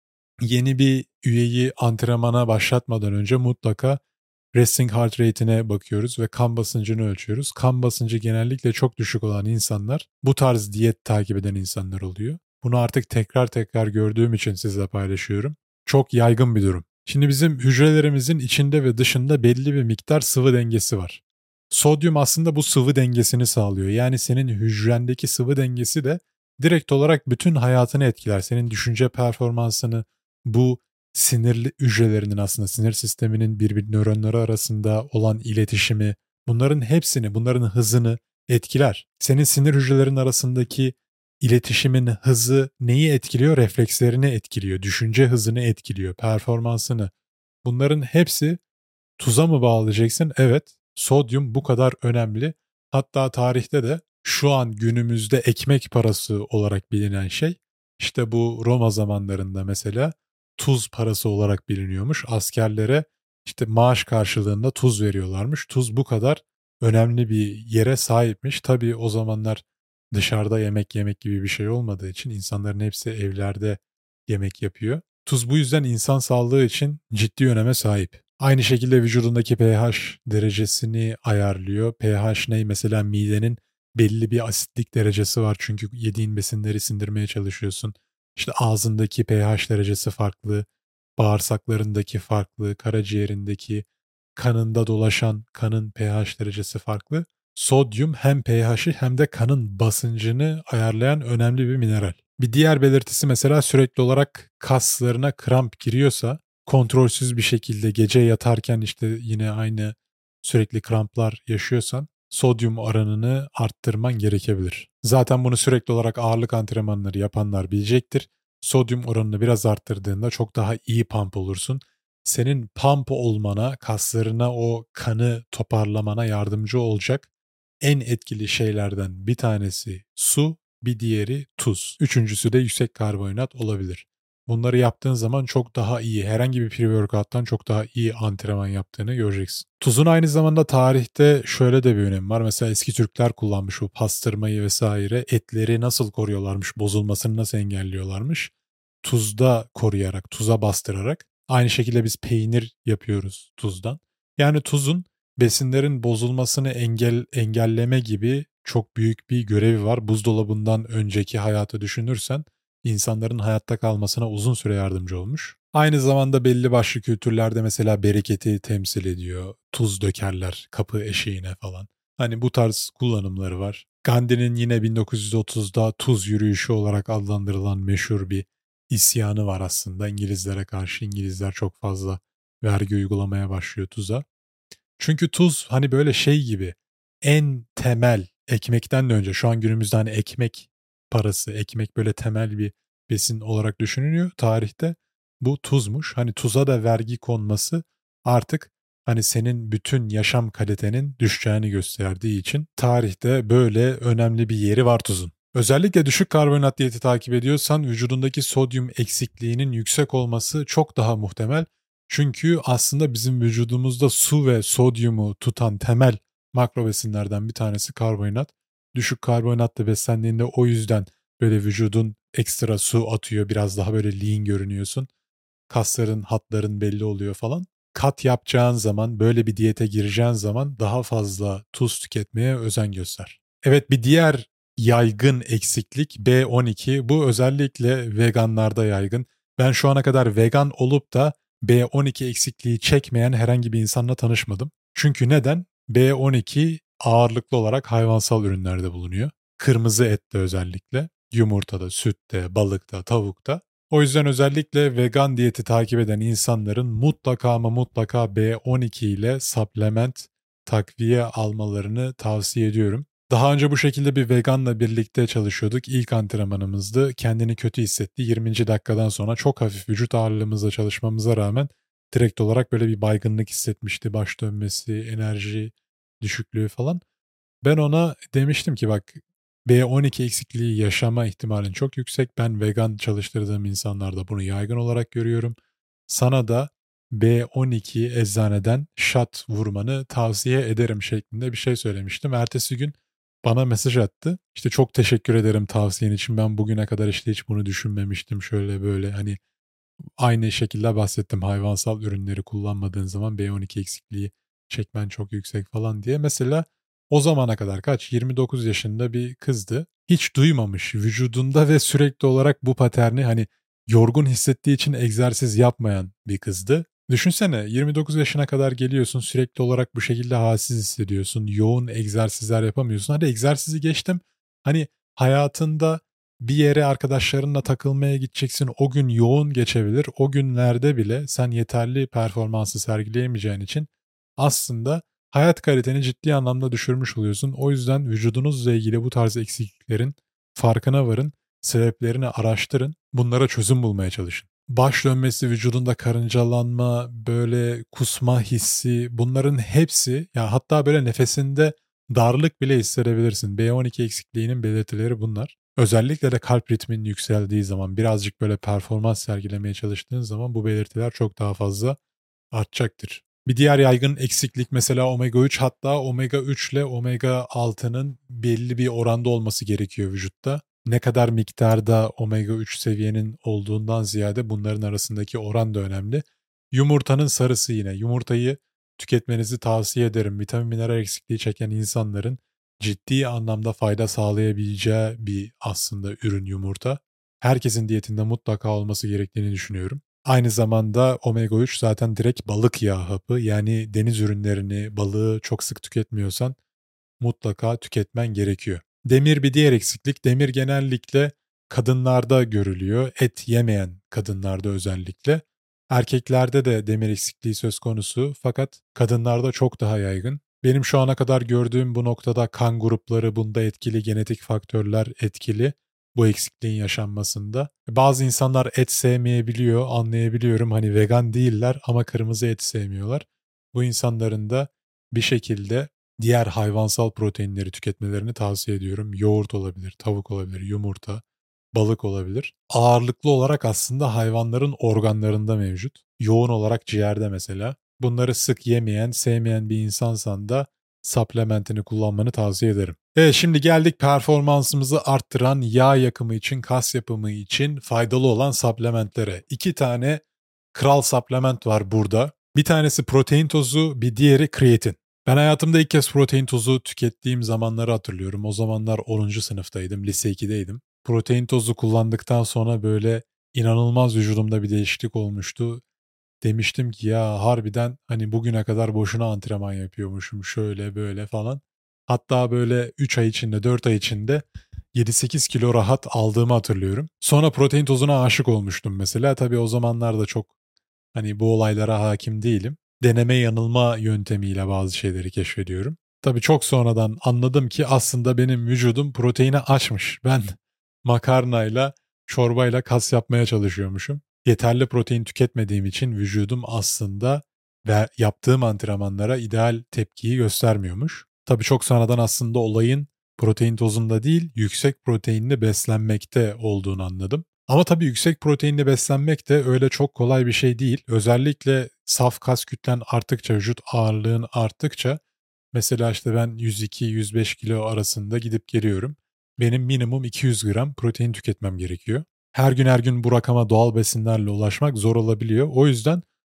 S1: yeni bir üyeyi antrenmana başlatmadan önce mutlaka resting heart rate'ine bakıyoruz ve kan basıncını ölçüyoruz. Kan basıncı genellikle çok düşük olan insanlar bu tarz diyet takip eden insanlar oluyor. Bunu artık tekrar tekrar gördüğüm için sizle paylaşıyorum. Çok yaygın bir durum. Şimdi bizim hücrelerimizin içinde ve dışında belli bir miktar sıvı dengesi var. Sodyum aslında bu sıvı dengesini sağlıyor. Yani senin hücrendeki sıvı dengesi de direkt olarak bütün hayatını etkiler. Senin düşünce performansını, bu sinir hücrelerinin aslında sinir sisteminin birbir nöronları arasında olan iletişimi, bunların hepsini, bunların hızını etkiler. Senin sinir hücrelerinin arasındaki iletişimin hızı neyi etkiliyor? Reflekslerini etkiliyor, düşünce hızını etkiliyor, performansını. Bunların hepsi tuza mı bağlayacaksın? Evet, sodyum bu kadar önemli. Hatta tarihte de şu an günümüzde ekmek parası olarak bilinen şey, işte bu Roma zamanlarında mesela tuz parası olarak biliniyormuş. Askerlere işte maaş karşılığında tuz veriyorlarmış. Tuz bu kadar önemli bir yere sahipmiş. Tabii o zamanlar dışarıda yemek yemek gibi bir şey olmadığı için insanların hepsi evlerde yemek yapıyor. Tuz bu yüzden insan sağlığı için ciddi öneme sahip. Aynı şekilde vücudundaki pH derecesini ayarlıyor. pH ne? Mesela midenin belli bir asitlik derecesi var çünkü yediğin besinleri sindirmeye çalışıyorsun. İşte ağzındaki pH derecesi farklı, bağırsaklarındaki farklı, karaciğerindeki, kanında dolaşan kanın pH derecesi farklı. Sodyum hem pH'i hem de kanın basıncını ayarlayan önemli bir mineral. Bir diğer belirtisi mesela sürekli olarak kaslarına kramp giriyorsa, kontrolsüz bir şekilde gece yatarken işte yine aynı sürekli kramplar yaşıyorsan sodyum oranını arttırman gerekebilir. Zaten bunu sürekli olarak ağırlık antrenmanları yapanlar bilecektir. Sodyum oranını biraz arttırdığında çok daha iyi pump olursun. Senin pump olmana, kaslarına o kanı toparlamana yardımcı olacak en etkili şeylerden bir tanesi su, bir diğeri tuz. Üçüncüsü de yüksek karbonhidrat olabilir. Bunları yaptığın zaman çok daha iyi, herhangi bir pre-workout'tan çok daha iyi antrenman yaptığını göreceksin. Tuzun aynı zamanda tarihte şöyle de bir önemi var. Mesela eski Türkler kullanmış bu pastırmayı vesaire. Etleri nasıl koruyorlarmış, bozulmasını nasıl engelliyorlarmış? Tuzda koruyarak, tuza bastırarak. Aynı şekilde biz peynir yapıyoruz tuzdan. Yani tuzun besinlerin bozulmasını engel engelleme gibi çok büyük bir görevi var. Buzdolabından önceki hayatı düşünürsen insanların hayatta kalmasına uzun süre yardımcı olmuş. Aynı zamanda belli başlı kültürlerde mesela bereketi temsil ediyor. Tuz dökerler kapı eşiğine falan. Hani bu tarz kullanımları var. Gandhi'nin yine bin dokuz yüz otuzda tuz yürüyüşü olarak adlandırılan meşhur bir isyanı var aslında İngilizlere karşı. İngilizler çok fazla vergi uygulamaya başlıyor tuza. Çünkü tuz hani böyle şey gibi en temel ekmekten de önce şu an günümüzde hani ekmek parası, ekmek böyle temel bir besin olarak düşünülüyor tarihte. Bu tuzmuş. Hani tuza da vergi konması artık hani senin bütün yaşam kalitenin düşeceğini gösterdiği için tarihte böyle önemli bir yeri var tuzun. Özellikle düşük karbonhidrat diyeti takip ediyorsan vücudundaki sodyum eksikliğinin yüksek olması çok daha muhtemel. Çünkü aslında bizim vücudumuzda su ve sodyumu tutan temel makro besinlerden bir tanesi karbonhidrat. Düşük karbonhidratla beslendiğinde o yüzden böyle vücudun ekstra su atıyor, biraz daha böyle lean görünüyorsun. Kasların, hatların belli oluyor falan. kat yapacağın zaman, böyle bir diyete gireceğin zaman daha fazla tuz tüketmeye özen göster. Evet, bir diğer yaygın eksiklik B on iki. Bu özellikle veganlarda yaygın. Ben şu ana kadar vegan olup da B on iki eksikliği çekmeyen herhangi bir insanla tanışmadım. Çünkü neden? B on iki ağırlıklı olarak hayvansal ürünlerde bulunuyor. Kırmızı ette özellikle. Yumurtada, sütte, balıkta, tavukta. O yüzden özellikle vegan diyeti takip eden insanların mutlaka ama mutlaka B on iki ile supplement, takviye almalarını tavsiye ediyorum. Daha önce bu şekilde bir veganla birlikte çalışıyorduk. İlk antrenmanımızdı. Kendini kötü hissetti. yirminci dakikadan sonra çok hafif vücut ağırlığımızla çalışmamıza rağmen direkt olarak böyle bir baygınlık hissetmişti. Baş dönmesi, enerji düşüklüğü falan. Ben ona demiştim ki bak, B on iki eksikliği yaşama ihtimalin çok yüksek. Ben vegan çalıştırdığım insanlarda bunu yaygın olarak görüyorum. Sana da B on iki eczaneden shot vurmanı tavsiye ederim şeklinde bir şey söylemiştim. Ertesi gün bana mesaj attı. İşte çok teşekkür ederim tavsiyen için. Ben bugüne kadar işte hiç bunu düşünmemiştim. Şöyle böyle hani aynı şekilde bahsettim. Hayvansal ürünleri kullanmadığın zaman B on iki eksikliği çekmen çok yüksek falan diye. Mesela o zamana kadar kaç? yirmi dokuz yaşında bir kızdı. Hiç duymamış vücudunda ve sürekli olarak bu paterni hani yorgun hissettiği için egzersiz yapmayan bir kızdı. Düşünsene yirmi dokuz yaşına kadar geliyorsun, sürekli olarak bu şekilde halsiz hissediyorsun. Yoğun egzersizler yapamıyorsun. Hadi egzersizi geçtim. Hani hayatında bir yere arkadaşlarınla takılmaya gideceksin. O gün yoğun geçebilir. O günlerde bile sen yeterli performansı sergileyemeyeceğin için aslında hayat kaliteni ciddi anlamda düşürmüş oluyorsun. O yüzden vücudunuzla ilgili bu tarz eksikliklerin farkına varın, sebeplerini araştırın, bunlara çözüm bulmaya çalışın. Baş dönmesi, vücudunda karıncalanma, böyle kusma hissi, bunların hepsi, ya hatta böyle nefesinde darlık bile hissedebilirsin. B on iki eksikliğinin belirtileri bunlar. Özellikle de kalp ritminin yükseldiği zaman, birazcık böyle performans sergilemeye çalıştığın zaman bu belirtiler çok daha fazla artacaktır. Bir diğer yaygın eksiklik mesela omega üç, hatta omega üç ile omega altının belli bir oranda olması gerekiyor vücutta. Ne kadar miktarda omega üç seviyenin olduğundan ziyade bunların arasındaki oran da önemli. Yumurtanın sarısı yine. Yumurtayı tüketmenizi tavsiye ederim. Vitamin mineral eksikliği çeken insanların ciddi anlamda fayda sağlayabileceği bir aslında ürün yumurta. Herkesin diyetinde mutlaka olması gerektiğini düşünüyorum. Aynı zamanda omega üç zaten direkt balık yağı hapı, yani deniz ürünlerini, balığı çok sık tüketmiyorsan mutlaka tüketmen gerekiyor. Demir bir diğer eksiklik. Demir genellikle kadınlarda görülüyor. Et yemeyen kadınlarda özellikle. Erkeklerde de demir eksikliği söz konusu fakat kadınlarda çok daha yaygın. Benim şu ana kadar gördüğüm bu noktada kan grupları bunda etkili, genetik faktörler etkili bu eksikliğin yaşanmasında. Bazı insanlar et sevmeyebiliyor, anlayabiliyorum. Hani vegan değiller ama kırmızı et sevmiyorlar. Bu insanların da bir şekilde diğer hayvansal proteinleri tüketmelerini tavsiye ediyorum. Yoğurt olabilir, tavuk olabilir, yumurta, balık olabilir. Ağırlıklı olarak aslında hayvanların organlarında mevcut. Yoğun olarak ciğerde mesela. Bunları sık yemeyen, sevmeyen bir insansan da supplementini kullanmanı tavsiye ederim. Evet, şimdi geldik performansımızı arttıran, yağ yakımı için, kas yapımı için faydalı olan supplementlere. İki tane kral supplement var burada. Bir tanesi protein tozu, bir diğeri kreatin. Ben hayatımda ilk kez protein tozu tükettiğim zamanları hatırlıyorum. O zamanlar onuncu sınıftaydım, lise ikideydim. Protein tozu kullandıktan sonra böyle inanılmaz vücudumda bir değişiklik olmuştu. Demiştim ki ya harbiden hani bugüne kadar boşuna antrenman yapıyormuşum, şöyle böyle falan. Hatta böyle üç ay içinde, dört ay içinde yedi sekiz kilo rahat aldığımı hatırlıyorum. Sonra protein tozuna aşık olmuştum mesela. Tabii o zamanlarda çok hani bu olaylara hakim değilim. Deneme yanılma yöntemiyle bazı şeyleri keşfediyorum. Tabii çok sonradan anladım ki aslında benim vücudum proteine açmış. Ben makarnayla, çorbayla kas yapmaya çalışıyormuşum. Yeterli protein tüketmediğim için vücudum aslında ve yaptığım antrenmanlara ideal tepkiyi göstermiyormuş. Tabii çok sonradan aslında olayın protein tozunda değil, yüksek proteinli beslenmekte olduğunu anladım. Ama tabii yüksek proteinli beslenmek de öyle çok kolay bir şey değil. Özellikle saf kas kütlen arttıkça, vücut ağırlığın arttıkça, mesela işte ben yüz iki yüz beş kilo arasında gidip geliyorum. Benim minimum iki yüz gram protein tüketmem gerekiyor. Her gün her gün bu rakama doğal besinlerle ulaşmak zor olabiliyor. O yüzden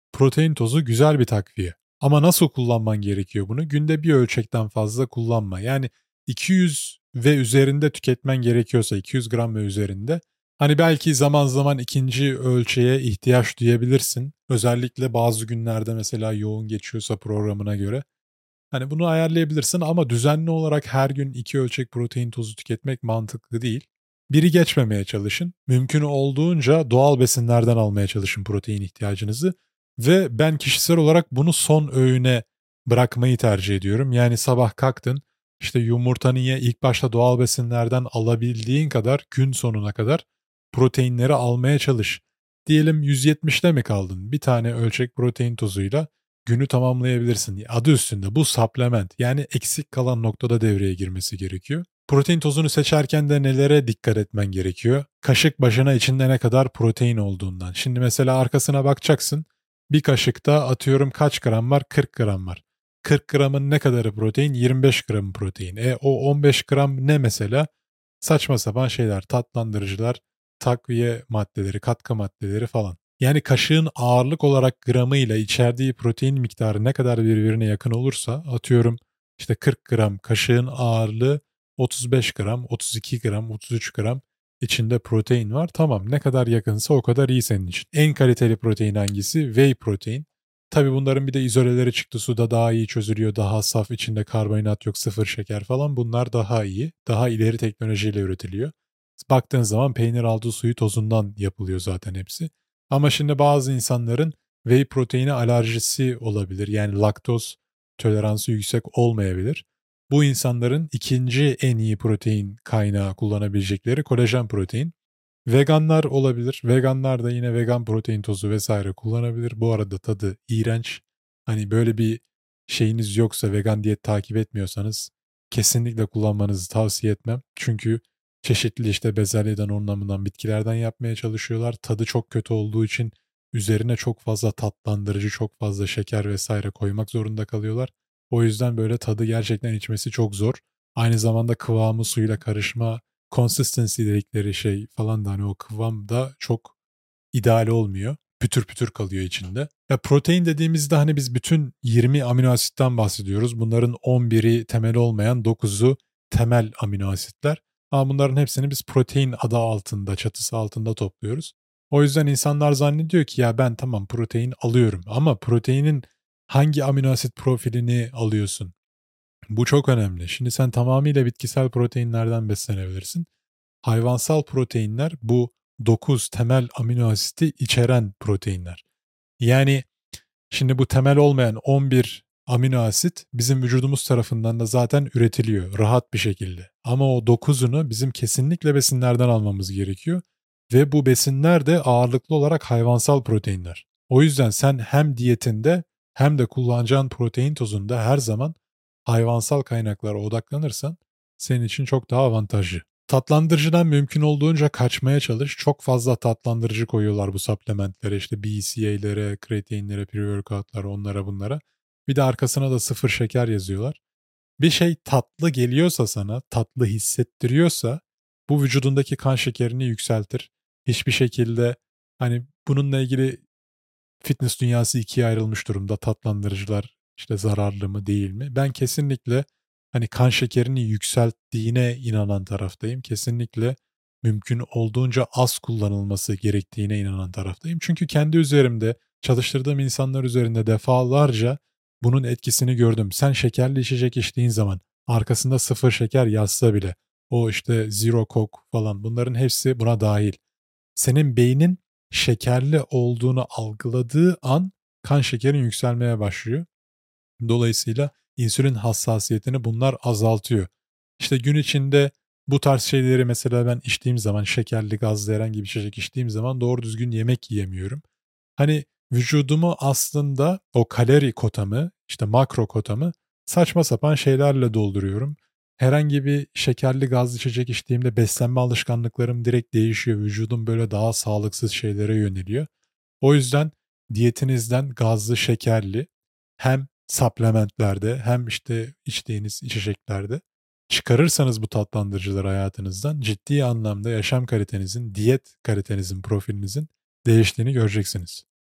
S1: Protein tozu güzel bir takviye. Ama nasıl kullanman gerekiyor bunu? Günde bir ölçekten fazla kullanma. Yani iki yüz ve üzerinde tüketmen gerekiyorsa iki yüz gram ve üzerinde. Hani belki zaman zaman ikinci ölçeğe ihtiyaç duyabilirsin. Özellikle bazı günlerde mesela yoğun geçiyorsa programına göre. Hani bunu ayarlayabilirsin ama düzenli olarak her gün iki ölçek protein tozu tüketmek mantıklı değil. Biri geçmemeye çalışın. Mümkün olduğunca doğal besinlerden almaya çalışın protein ihtiyacınızı. Ve ben kişisel olarak bunu son öğüne bırakmayı tercih ediyorum. Yani sabah kalktın, işte yumurtanı ye, ilk başta doğal besinlerden alabildiğin kadar gün sonuna kadar proteinleri almaya çalış. Diyelim yüz yetmişte mi kaldın? Bir tane ölçek protein tozuyla günü tamamlayabilirsin. Adı üstünde bu supplement, yani eksik kalan noktada devreye girmesi gerekiyor. Protein tozunu seçerken de nelere dikkat etmen gerekiyor? Kaşık başına içinde ne kadar protein olduğundan. Şimdi mesela arkasına bakacaksın. Bir kaşıkta atıyorum kaç gram var? kırk gram var. kırk gramın ne kadarı protein? yirmi beş gram protein. E o on beş gram ne mesela? Saçma sapan şeyler, tatlandırıcılar, takviye maddeleri, katkı maddeleri falan. Yani kaşığın ağırlık olarak gramı ile içerdiği protein miktarı ne kadar birbirine yakın olursa, atıyorum işte kırk gram kaşığın ağırlığı otuz beş gram, otuz iki gram, otuz üç gram içinde protein var. Tamam, ne kadar yakınsa o kadar iyi senin için. En kaliteli protein hangisi? Whey protein. Tabii bunların bir de izoleleri çıktı. Suda daha iyi çözülüyor. Daha saf, içinde karbonhidrat yok, sıfır şeker falan. Bunlar daha iyi. Daha ileri teknolojiyle üretiliyor. Baktığın zaman peynir aldığı suyu tozundan yapılıyor zaten hepsi. Ama şimdi bazı insanların whey proteini alerjisi olabilir. Yani laktoz toleransı yüksek olmayabilir. Bu insanların ikinci en iyi protein kaynağı kullanabilecekleri kolajen protein. Veganlar olabilir. Veganlar da yine vegan protein tozu vesaire kullanabilir. Bu arada tadı iğrenç. Hani böyle bir şeyiniz yoksa, vegan diyet takip etmiyorsanız kesinlikle kullanmanızı tavsiye etmem. Çünkü çeşitli işte bezelyeden, orundan, bitkilerden yapmaya çalışıyorlar. Tadı çok kötü olduğu için üzerine çok fazla tatlandırıcı, çok fazla şeker vesaire koymak zorunda kalıyorlar. O yüzden böyle tadı gerçekten içmesi çok zor. Aynı zamanda kıvamı suyla karışma, consistency dedikleri şey falan da, hani o kıvam da çok ideal olmuyor. Pütür pütür kalıyor içinde. Ya protein dediğimizde hani biz bütün yirmi amino asitten bahsediyoruz. Bunların on biri temel olmayan, dokuzu temel amino asitler. Ama bunların hepsini biz protein adı altında, çatısı altında topluyoruz. O yüzden insanlar zannediyor ki ya ben tamam protein alıyorum, ama proteinin hangi amino asit profilini alıyorsun? Bu çok önemli. Şimdi sen tamamıyla bitkisel proteinlerden beslenebilirsin. Hayvansal proteinler bu dokuz temel amino asiti içeren proteinler. Yani şimdi bu temel olmayan on bir amino asit bizim vücudumuz tarafından da zaten üretiliyor rahat bir şekilde. Ama o dokuzunu bizim kesinlikle besinlerden almamız gerekiyor. Ve bu besinler de ağırlıklı olarak hayvansal proteinler. O yüzden sen hem diyetinde hem de kullanacağın protein tozunda her zaman hayvansal kaynaklara odaklanırsan senin için çok daha avantajlı. Tatlandırıcıdan mümkün olduğunca kaçmaya çalış. Çok fazla tatlandırıcı koyuyorlar bu supplementlere, işte B C A'lere, kreatinlere, pre-workoutlara, onlara bunlara. Bir de arkasına da sıfır şeker yazıyorlar. Bir şey tatlı geliyorsa sana, tatlı hissettiriyorsa bu vücudundaki kan şekerini yükseltir. Hiçbir şekilde hani bununla ilgili fitness dünyası ikiye ayrılmış durumda. Tatlandırıcılar işte zararlı mı değil mi? Ben kesinlikle hani kan şekerini yükselttiğine inanan taraftayım. Kesinlikle mümkün olduğunca az kullanılması gerektiğine inanan taraftayım. Çünkü kendi üzerimde, çalıştırdığım insanlar üzerinde defalarca bunun etkisini gördüm. Sen şekerli içecek içtiğin zaman arkasında sıfır şeker yazsa bile, o işte zero coke falan, bunların hepsi buna dahil. Senin beynin şekerli olduğunu algıladığı an kan şekerin yükselmeye başlıyor. Dolayısıyla insülin hassasiyetini bunlar azaltıyor. İşte gün içinde bu tarz şeyleri mesela ben içtiğim zaman, şekerli, gazlı herhangi bir içecek içtiğim zaman doğru düzgün yemek yiyemiyorum. Hani vücudumu aslında o kalori kotamı, işte makro kotamı saçma sapan şeylerle dolduruyorum. Herhangi bir şekerli gazlı içecek içtiğimde beslenme alışkanlıklarım direkt değişiyor. Vücudum böyle daha sağlıksız şeylere yöneliyor. O yüzden diyetinizden gazlı, şekerli hem supplementlerde hem işte içtiğiniz içeceklerde çıkarırsanız bu tatlandırıcıları hayatınızdan, ciddi anlamda yaşam kalitenizin, diyet kalitenizin, profilinizin değiştiğini göreceksiniz.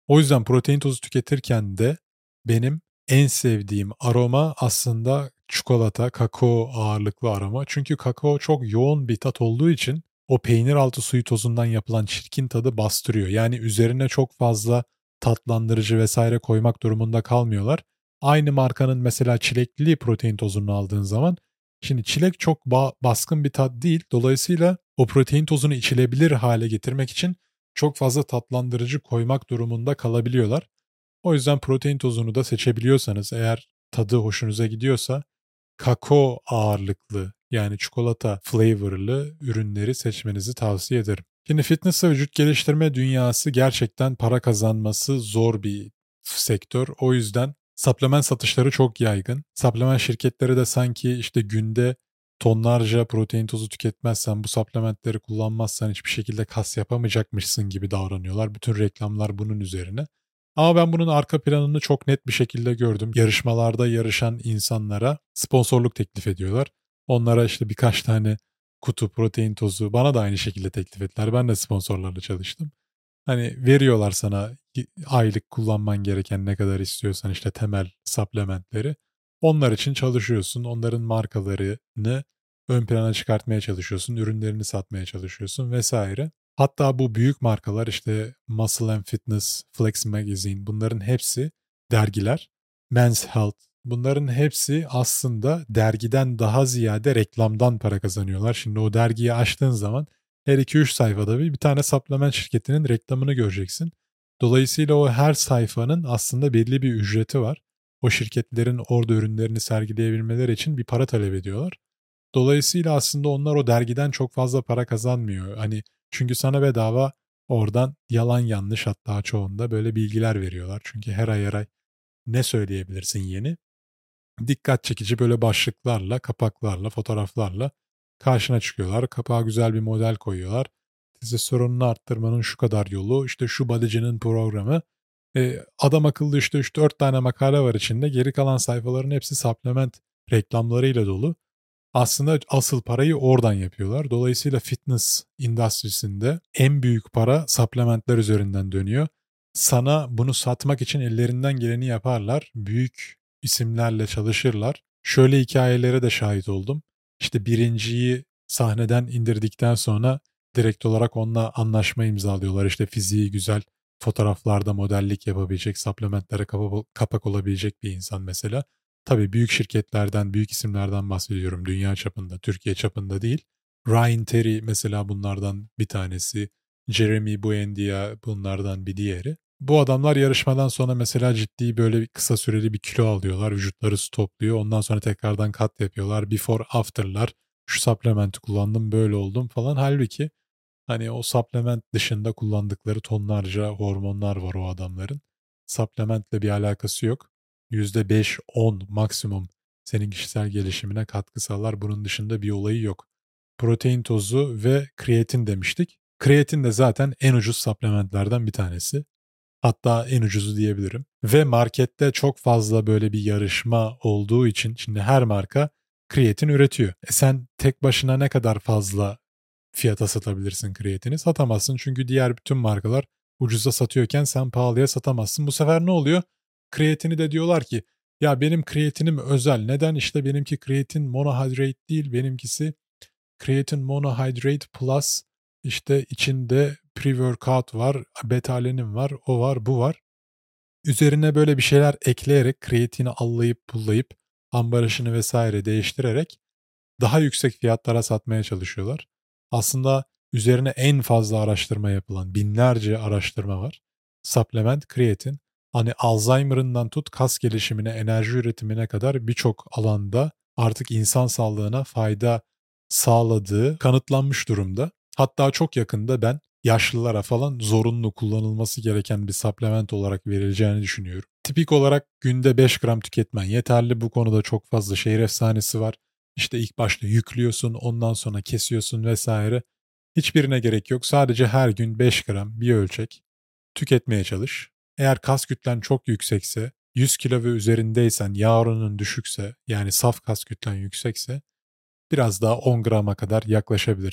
S1: O yüzden protein tozu tüketirken de benim en sevdiğim aroma aslında çikolata, kakao ağırlıklı aroma. Çünkü kakao çok yoğun bir tat olduğu için o peynir altı suyu tozundan yapılan çirkin tadı bastırıyor. Yani üzerine çok fazla tatlandırıcı vesaire koymak durumunda kalmıyorlar. Aynı markanın mesela çilekli protein tozunu aldığın zaman, şimdi çilek çok ba- baskın bir tat değil. Dolayısıyla o protein tozunu içilebilir hale getirmek için çok fazla tatlandırıcı koymak durumunda kalabiliyorlar. O yüzden protein tozunu da seçebiliyorsanız, eğer tadı hoşunuza gidiyorsa, kakao ağırlıklı yani çikolata flavorlı ürünleri seçmenizi tavsiye ederim. Şimdi fitness ve vücut geliştirme dünyası gerçekten para kazanması zor bir sektör. O yüzden supplement satışları çok yaygın. Supplement şirketleri de sanki işte günde tonlarca protein tozu tüketmezsen, bu supplementleri kullanmazsan hiçbir şekilde kas yapamayacakmışsın gibi davranıyorlar. Bütün reklamlar bunun üzerine. Ama ben bunun arka planını çok net bir şekilde gördüm. Yarışmalarda yarışan insanlara sponsorluk teklif ediyorlar. Onlara işte birkaç tane kutu protein tozu, bana da aynı şekilde teklif ettiler. Ben de sponsorlarla çalıştım. Hani veriyorlar sana aylık kullanman gereken ne kadar istiyorsan işte temel supplementleri. Onlar için çalışıyorsun. Onların markalarını ön plana çıkartmaya çalışıyorsun. Ürünlerini satmaya çalışıyorsun vesaire. Hatta bu büyük markalar işte Muscle and Fitness, Flex Magazine, bunların hepsi dergiler. Men's Health, bunların hepsi aslında dergiden daha ziyade reklamdan para kazanıyorlar. Şimdi o dergiyi açtığın zaman her iki üç sayfada bir bir tane supplement şirketinin reklamını göreceksin. Dolayısıyla o her sayfanın aslında belli bir ücreti var. O şirketlerin orada ürünlerini sergileyebilmeleri için bir para talep ediyorlar. Dolayısıyla aslında onlar o dergiden çok fazla para kazanmıyor. Hani çünkü sana bedava oradan yalan yanlış, hatta çoğunda böyle bilgiler veriyorlar. Çünkü her ay her ay ne söyleyebilirsin yeni? Dikkat çekici böyle başlıklarla, kapaklarla, fotoğraflarla karşına çıkıyorlar. Kapağa güzel bir model koyuyorlar. Testosteronunu arttırmanın şu kadar yolu, işte şu bodycinin programı. E, adam akıllı işte üç dört tane makale var içinde. Geri kalan sayfaların hepsi supplement reklamlarıyla dolu. Aslında asıl parayı oradan yapıyorlar. Dolayısıyla fitness endüstrisinde en büyük para supplementler üzerinden dönüyor. Sana bunu satmak için ellerinden geleni yaparlar. Büyük isimlerle çalışırlar. Şöyle hikayelere de şahit oldum. İşte birinciyi sahneden indirdikten sonra direkt olarak onunla anlaşma imzalıyorlar. İşte fiziği güzel, fotoğraflarda modellik yapabilecek, supplementlere kapak olabilecek bir insan mesela. Tabii büyük şirketlerden, büyük isimlerden bahsediyorum dünya çapında, Türkiye çapında değil. Ryan Terry mesela bunlardan bir tanesi. Jeremy Buendia bunlardan bir diğeri. Bu adamlar yarışmadan sonra mesela ciddi böyle bir kısa süreli bir kilo alıyorlar. Vücutları stopluyor. Ondan sonra tekrardan kat yapıyorlar. Before after'lar. Şu supplement'i kullandım böyle oldum falan. Halbuki hani o supplement dışında kullandıkları tonlarca hormonlar var o adamların. Supplementle bir alakası yok. yüzde beş on maksimum senin kişisel gelişimine katkı sağlar. Bunun dışında bir olayı yok. Protein tozu ve kreatin demiştik. Kreatin de zaten en ucuz supplementlerden bir tanesi. Hatta en ucuzu diyebilirim. Ve markette çok fazla böyle bir yarışma olduğu için şimdi her marka kreatin üretiyor. E sen tek başına ne kadar fazla fiyata satabilirsin kreatini? Satamazsın, çünkü diğer bütün markalar ucuza satıyorken sen pahalıya satamazsın. Bu sefer ne oluyor? Kreatini de diyorlar ki ya benim kreatinim özel. Neden? İşte benimki kreatin monohydrate değil, benimkisi kreatin monohydrate plus, işte içinde pre-workout var, beta-alenin var, o var, bu var. Üzerine böyle bir şeyler ekleyerek kreatini allayıp pullayıp ambalajını vesaire değiştirerek daha yüksek fiyatlara satmaya çalışıyorlar. Aslında üzerine en fazla araştırma yapılan binlerce araştırma var. Supplement, kreatin, hani Alzheimer'ından tut kas gelişimine, enerji üretimine kadar birçok alanda artık insan sağlığına fayda sağladığı kanıtlanmış durumda. Hatta çok yakında ben yaşlılara falan zorunlu kullanılması gereken bir supplement olarak verileceğini düşünüyorum. Tipik olarak günde beş gram tüketmen yeterli. Bu konuda çok fazla şehir efsanesi var. İşte ilk başta yüklüyorsun, ondan sonra kesiyorsun vesaire. Hiçbirine gerek yok. Sadece her gün beş gram bir ölçek tüketmeye çalış. Eğer kas kütlen çok yüksekse, yüz kilo ve üzerindeysen, yağ oranın düşükse, yani saf kas kütlen yüksekse biraz daha on grama kadar yaklaşabilirsin.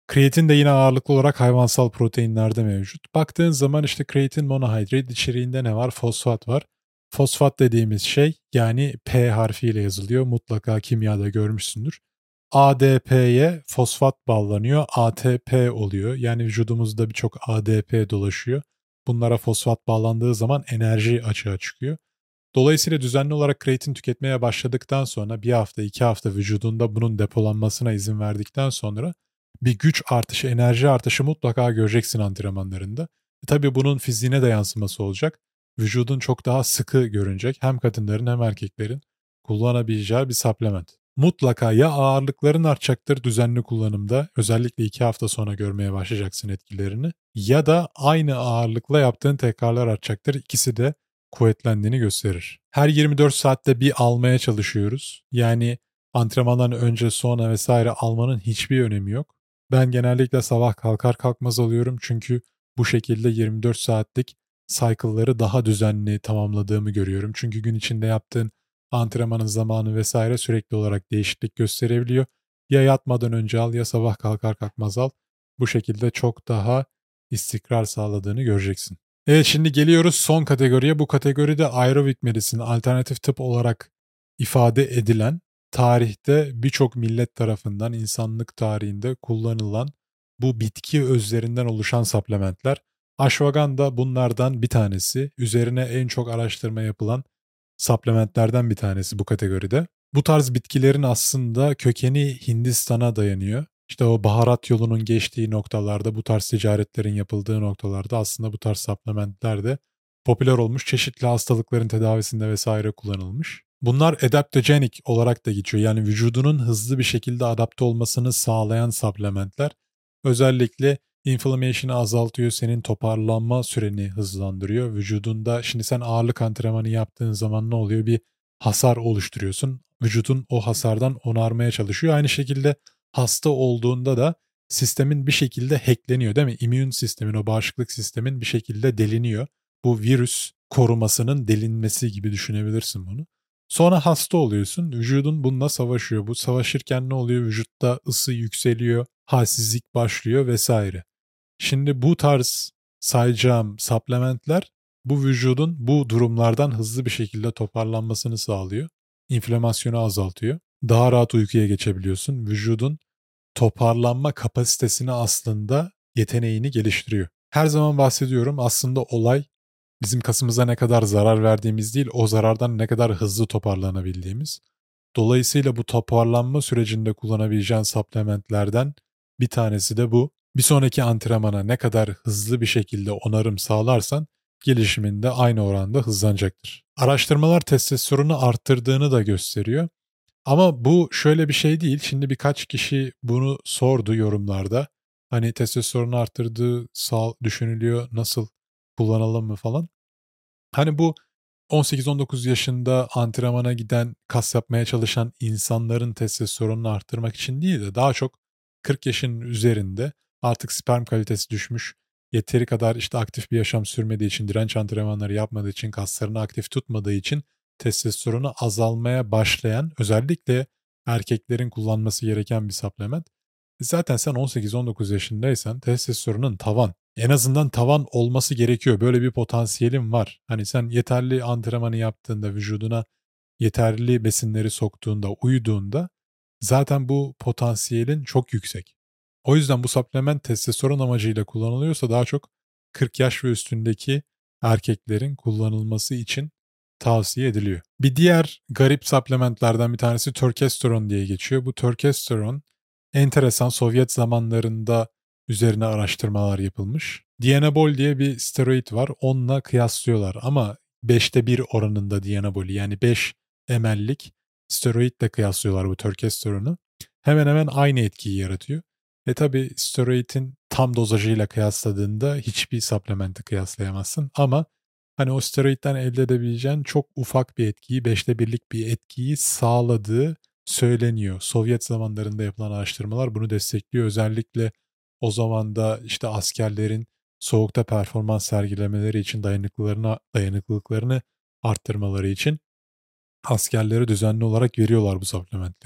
S1: Kreatin de yine ağırlıklı olarak hayvansal proteinlerde mevcut. Baktığın zaman işte kreatin monohidrat içeriğinde ne var? Fosfat var. Fosfat dediğimiz şey yani P harfiyle yazılıyor. Mutlaka kimyada görmüşsündür. A D P'ye fosfat bağlanıyor. A T P oluyor. Yani vücudumuzda birçok A D P dolaşıyor. Bunlara fosfat bağlandığı zaman enerji açığa çıkıyor. Dolayısıyla düzenli olarak kreatin tüketmeye başladıktan sonra bir hafta iki hafta vücudunda bunun depolanmasına izin verdikten sonra bir güç artışı, enerji artışı mutlaka göreceksin antrenmanlarında. E tabii bunun fiziğine de yansıması olacak. Vücudun çok daha sıkı görünecek. Hem kadınların hem erkeklerin kullanabileceği bir supplement. Mutlaka ya ağırlıkların artacaktır düzenli kullanımda, özellikle iki hafta sonra görmeye başlayacaksın etkilerini, ya da aynı ağırlıkla yaptığın tekrarlar artacaktır. İkisi de kuvvetlendiğini gösterir. Her yirmi dört saatte bir almaya çalışıyoruz. Yani antrenmandan önce sonra vesaire almanın hiçbir önemi yok. Ben genellikle sabah kalkar kalkmaz alıyorum çünkü bu şekilde yirmi dört saatlik cycle'ları daha düzenli tamamladığımı görüyorum. Çünkü gün içinde yaptığın antrenmanın zamanı vesaire sürekli olarak değişiklik gösterebiliyor. Ya yatmadan önce al ya sabah kalkar kalkmaz al. Bu şekilde çok daha istikrar sağladığını göreceksin. Evet, şimdi geliyoruz son kategoriye. Bu kategoride aerobik medicine, alternatif tıp olarak ifade edilen, tarihte birçok millet tarafından insanlık tarihinde kullanılan bu bitki özlerinden oluşan supplementler. Ashwagandha bunlardan bir tanesi. Üzerine en çok araştırma yapılan supplementlerden bir tanesi bu kategoride. Bu tarz bitkilerin aslında kökeni Hindistan'a dayanıyor. İşte o baharat yolunun geçtiği noktalarda, bu tarz ticaretlerin yapıldığı noktalarda aslında bu tarz supplementler de popüler olmuş, çeşitli hastalıkların tedavisinde vesaire kullanılmış. Bunlar adaptogenic olarak da geçiyor. Yani vücudunun hızlı bir şekilde adapte olmasını sağlayan supplementler. Özellikle inflammation'ı azaltıyor, senin toparlanma süreni hızlandırıyor. Vücudunda şimdi sen ağırlık antrenmanı yaptığın zaman ne oluyor? Bir hasar oluşturuyorsun. Vücudun o hasardan onarmaya çalışıyor. Aynı şekilde hasta olduğunda da sistemin bir şekilde hackleniyor değil mi? İmmün sistemin, o bağışıklık sistemin bir şekilde deliniyor. Bu virüs korumasının delinmesi gibi düşünebilirsin bunu. Sonra hasta oluyorsun. Vücudun bununla savaşıyor. Bu savaşırken ne oluyor? Vücutta ısı yükseliyor, halsizlik başlıyor vesaire. Şimdi bu tarz sayacağım supplementler bu vücudun bu durumlardan hızlı bir şekilde toparlanmasını sağlıyor. İnflamasyonu azaltıyor. Daha rahat uykuya geçebiliyorsun. Vücudun toparlanma kapasitesini aslında yeteneğini geliştiriyor. Her zaman bahsediyorum, aslında olay bizim kasımıza ne kadar zarar verdiğimiz değil, o zarardan ne kadar hızlı toparlanabildiğimiz. Dolayısıyla bu toparlanma sürecinde kullanabileceğin supplementlerden bir tanesi de bu. Bir sonraki antrenmana ne kadar hızlı bir şekilde onarım sağlarsan gelişimin de aynı oranda hızlanacaktır. Araştırmalar testosteronu arttırdığını da gösteriyor. Ama bu şöyle bir şey değil. Şimdi birkaç kişi bunu sordu yorumlarda. Hani testosteronu arttırdığı sağ düşünülüyor, nasıl kullanalım mı falan. Hani bu on sekiz on dokuz yaşında antrenmana giden, kas yapmaya çalışan insanların testosteronunu arttırmak için değil de daha çok kırk yaşın üzerinde artık sperm kalitesi düşmüş, yeteri kadar işte aktif bir yaşam sürmediği için, direnç antrenmanları yapmadığı için, kaslarını aktif tutmadığı için testosteronu azalmaya başlayan, özellikle erkeklerin kullanması gereken bir supplement. Zaten sen on sekiz on dokuz yaşındaysan testosteronun tavan, en azından tavan olması gerekiyor. Böyle bir potansiyelin var. Hani sen yeterli antrenmanı yaptığında, vücuduna yeterli besinleri soktuğunda, uyuduğunda zaten bu potansiyelin çok yüksek. O yüzden bu supplement testosteron amacıyla kullanılıyorsa daha çok kırk yaş ve üstündeki erkeklerin kullanılması için tavsiye ediliyor. Bir diğer garip supplementlerden bir tanesi törkesteron diye geçiyor. Bu törkesteron enteresan, Sovyet zamanlarında üzerine araştırmalar yapılmış. Dianabol diye bir steroid var. Onunla kıyaslıyorlar ama beşte bir oranında Dianabol, yani beş mililitrelik steroidle kıyaslıyorlar bu törkesteronu. Hemen hemen aynı etkiyi yaratıyor. E tabi steroidin tam dozajıyla kıyasladığında hiçbir supplementi kıyaslayamazsın ama hani o steroidden elde edebileceğin çok ufak bir etkiyi, beşte birlik bir etkiyi sağladığı söyleniyor. Sovyet zamanlarında yapılan araştırmalar bunu destekliyor. Özellikle o zaman da işte askerlerin soğukta performans sergilemeleri için dayanıklılıklarını, dayanıklılıklarını arttırmaları için askerlere düzenli olarak veriyorlar bu supplementleri.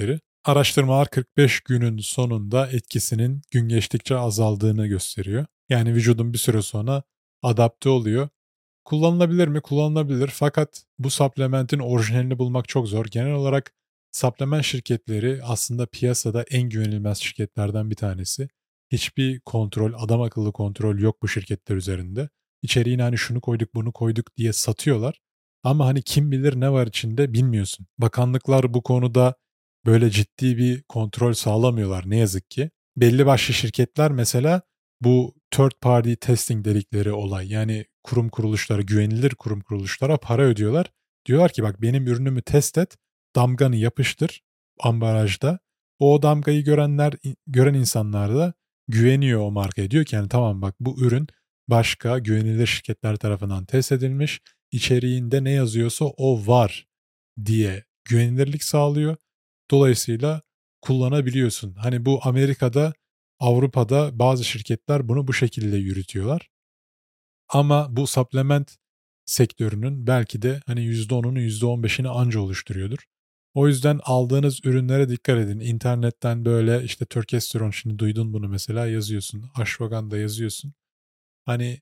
S1: Araştırmalar kırk beş günün sonunda etkisinin gün geçtikçe azaldığını gösteriyor. Yani vücudun bir süre sonra adapte oluyor. Kullanılabilir mi? Kullanılabilir. Fakat bu supplement'in orijinalini bulmak çok zor. Genel olarak supplement şirketleri aslında piyasada en güvenilmez şirketlerden bir tanesi. Hiçbir kontrol, adam akıllı kontrol yok bu şirketler üzerinde. İçeriğine hani şunu koyduk, bunu koyduk diye satıyorlar. Ama hani kim bilir ne var içinde bilmiyorsun. Bakanlıklar bu konuda böyle ciddi bir kontrol sağlamıyorlar ne yazık ki. Belli başlı şirketler mesela bu third party testing dedikleri olay, yani kurum kuruluşlara, güvenilir kurum kuruluşlara para ödüyorlar. Diyorlar ki bak benim ürünümü test et, damganı yapıştır ambalajda. O damgayı görenler, gören insanlar da güveniyor o markaya. Diyor ki yani tamam bak bu ürün başka güvenilir şirketler tarafından test edilmiş. İçeriğinde ne yazıyorsa o var diye güvenilirlik sağlıyor. Dolayısıyla kullanabiliyorsun. Hani bu Amerika'da, Avrupa'da bazı şirketler bunu bu şekilde yürütüyorlar. Ama bu supplement sektörünün belki de hani yüzde onunu yüzde on beşini anca oluşturuyordur. O yüzden aldığınız ürünlere dikkat edin. İnternetten böyle işte Turkesteron, şimdi duydun bunu mesela, yazıyorsun. Ashwagandha yazıyorsun. Hani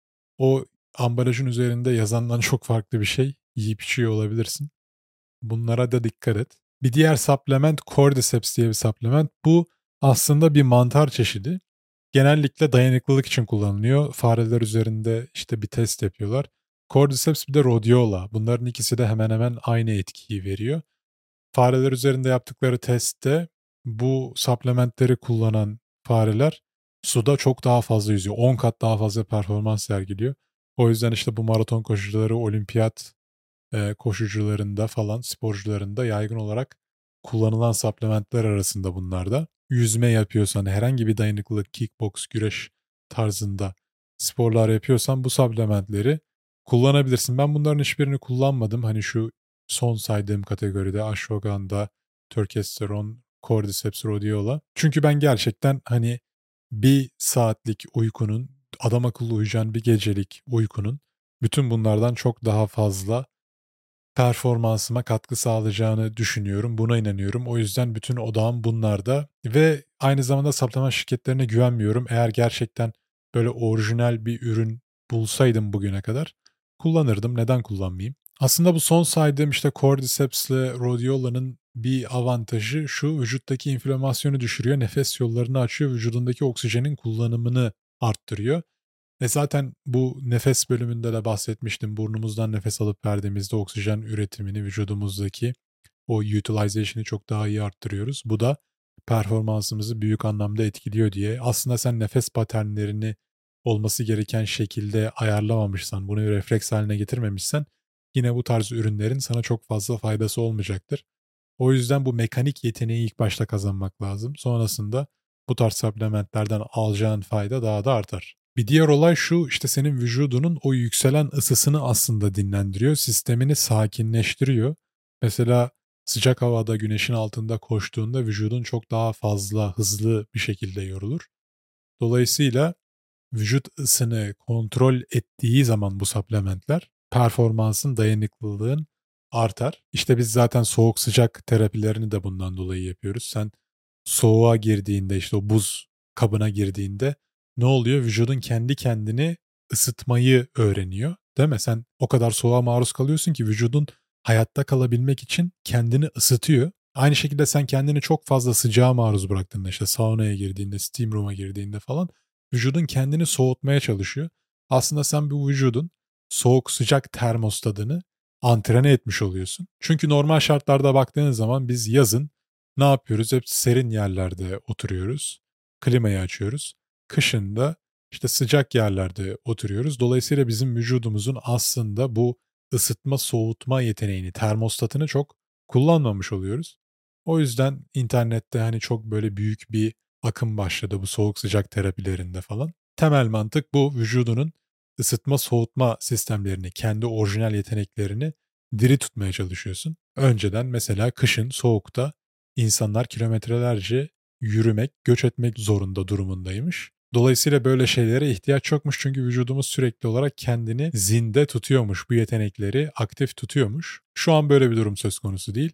S1: o ambalajın üzerinde yazandan çok farklı bir şey yiyip içiyor olabilirsin. Bunlara da dikkat et. Bir diğer supplement Cordyceps diye bir supplement. Bu aslında bir mantar çeşidi. Genellikle dayanıklılık için kullanılıyor. Fareler üzerinde işte bir test yapıyorlar. Cordyceps bir de Rhodiola. Bunların ikisi de hemen hemen aynı etkiyi veriyor. Fareler üzerinde yaptıkları testte bu supplementleri kullanan fareler suda çok daha fazla yüzüyor. on kat daha fazla performans sergiliyor. O yüzden işte bu maraton koşucuları, olimpiyat e, koşucularında falan, sporcularında yaygın olarak kullanılan supplementler arasında bunlar da. Yüzme yapıyorsan, herhangi bir dayanıklılık, kickbox, güreş tarzında sporlar yapıyorsan bu supplementleri kullanabilirsin. Ben bunların hiçbirini kullanmadım. Hani şu son saydığım kategoride ashwagandha, turkesteron, cordyceps, rhodiola. Çünkü ben gerçekten hani bir saatlik uykunun, adam akıllı uyuyacağın bir gecelik uykunun bütün bunlardan çok daha fazla performansıma katkı sağlayacağını düşünüyorum. Buna inanıyorum. O yüzden bütün odağım bunlarda ve aynı zamanda supplement şirketlerine güvenmiyorum. Eğer gerçekten böyle orijinal bir ürün bulsaydım bugüne kadar kullanırdım. Neden kullanmayayım? Aslında bu son saydığım işte Cordyceps ile Rhodiola'nın bir avantajı şu: vücuttaki inflamasyonu düşürüyor, nefes yollarını açıyor, vücudundaki oksijenin kullanımını arttırıyor. Ve zaten bu nefes bölümünde de bahsetmiştim. Burnumuzdan nefes alıp verdiğimizde oksijen üretimini, vücudumuzdaki o utilization'ı çok daha iyi arttırıyoruz. Bu da performansımızı büyük anlamda etkiliyor diye. Aslında sen nefes paternlerini olması gereken şekilde ayarlamamışsan, bunu refleks haline getirmemişsen yine bu tarz ürünlerin sana çok fazla faydası olmayacaktır. O yüzden bu mekanik yeteneği ilk başta kazanmak lazım. Sonrasında bu tarz supplementlerden alacağın fayda daha da artar. Bir diğer olay şu: işte senin vücudunun o yükselen ısısını aslında dinlendiriyor, sistemini sakinleştiriyor. Mesela sıcak havada güneşin altında koştuğunda vücudun çok daha fazla hızlı bir şekilde yorulur. Dolayısıyla vücut ısını kontrol ettiği zaman bu supplementler, performansın, dayanıklılığın artar. İşte biz zaten soğuk sıcak terapilerini de bundan dolayı yapıyoruz. Sen soğuğa girdiğinde, işte o buz kabına girdiğinde ne oluyor? Vücudun kendi kendini ısıtmayı öğreniyor. Değil mi? Sen o kadar soğuğa maruz kalıyorsun ki vücudun hayatta kalabilmek için kendini ısıtıyor. Aynı şekilde sen kendini çok fazla sıcağa maruz bıraktığında, işte saunaya girdiğinde, steam room'a girdiğinde falan vücudun kendini soğutmaya çalışıyor. Aslında sen bu vücudun soğuk sıcak termostatını antrene etmiş oluyorsun. Çünkü normal şartlarda baktığınız zaman biz yazın ne yapıyoruz? Hep serin yerlerde oturuyoruz. Klimayı açıyoruz. Kışın da işte sıcak yerlerde oturuyoruz. Dolayısıyla bizim vücudumuzun aslında bu ısıtma soğutma yeteneğini, termostatını çok kullanmamış oluyoruz. O yüzden internette hani çok böyle büyük bir akım başladı bu soğuk sıcak terapilerinde falan. Temel mantık bu: vücudunun ısıtma soğutma sistemlerini, kendi orijinal yeteneklerini diri tutmaya çalışıyorsun. Önceden mesela kışın soğukta insanlar kilometrelerce yürümek, göç etmek zorunda durumundaymış. Dolayısıyla böyle şeylere ihtiyaç yokmuş, çünkü vücudumuz sürekli olarak kendini zinde tutuyormuş, bu yetenekleri aktif tutuyormuş. Şu an böyle bir durum söz konusu değil.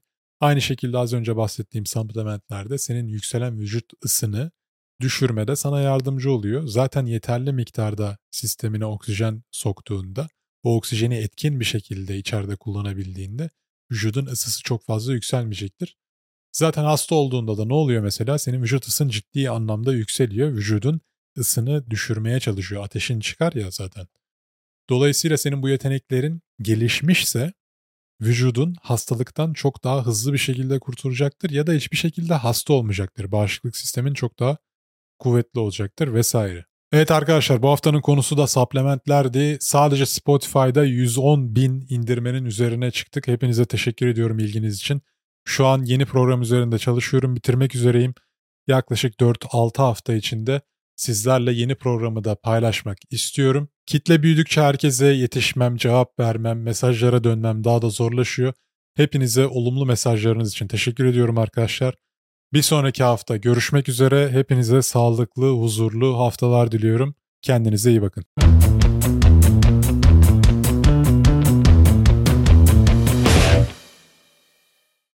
S1: Aynı şekilde az önce bahsettiğim supplementlerde senin yükselen vücut ısını düşürmede sana yardımcı oluyor. Zaten yeterli miktarda sistemine oksijen soktuğunda, o oksijeni etkin bir şekilde içeride kullanabildiğinde vücudun ısısı çok fazla yükselmeyecektir. Zaten hasta olduğunda da ne oluyor mesela? Senin vücut ısın ciddi anlamda yükseliyor. Vücudun ısını düşürmeye çalışıyor. Ateşin çıkar ya zaten. Dolayısıyla senin bu yeteneklerin gelişmişse vücudun hastalıktan çok daha hızlı bir şekilde kurtulacaktır ya da hiçbir şekilde hasta olmayacaktır. Bağışıklık sistemin çok daha kuvvetli olacaktır vesaire. Evet arkadaşlar, bu haftanın konusu da supplementlerdi. Sadece Spotify'da yüz on bin indirmenin üzerine çıktık. Hepinize teşekkür ediyorum ilginiz için. Şu an yeni program üzerinde çalışıyorum. Bitirmek üzereyim. Yaklaşık dört altı hafta içinde sizlerle yeni programı da paylaşmak istiyorum. Kitle büyüdükçe herkese yetişmem, cevap vermem, mesajlara dönmem daha da zorlaşıyor. Hepinize olumlu mesajlarınız için teşekkür ediyorum arkadaşlar. Bir sonraki hafta görüşmek üzere. Hepinize sağlıklı, huzurlu haftalar diliyorum. Kendinize iyi bakın.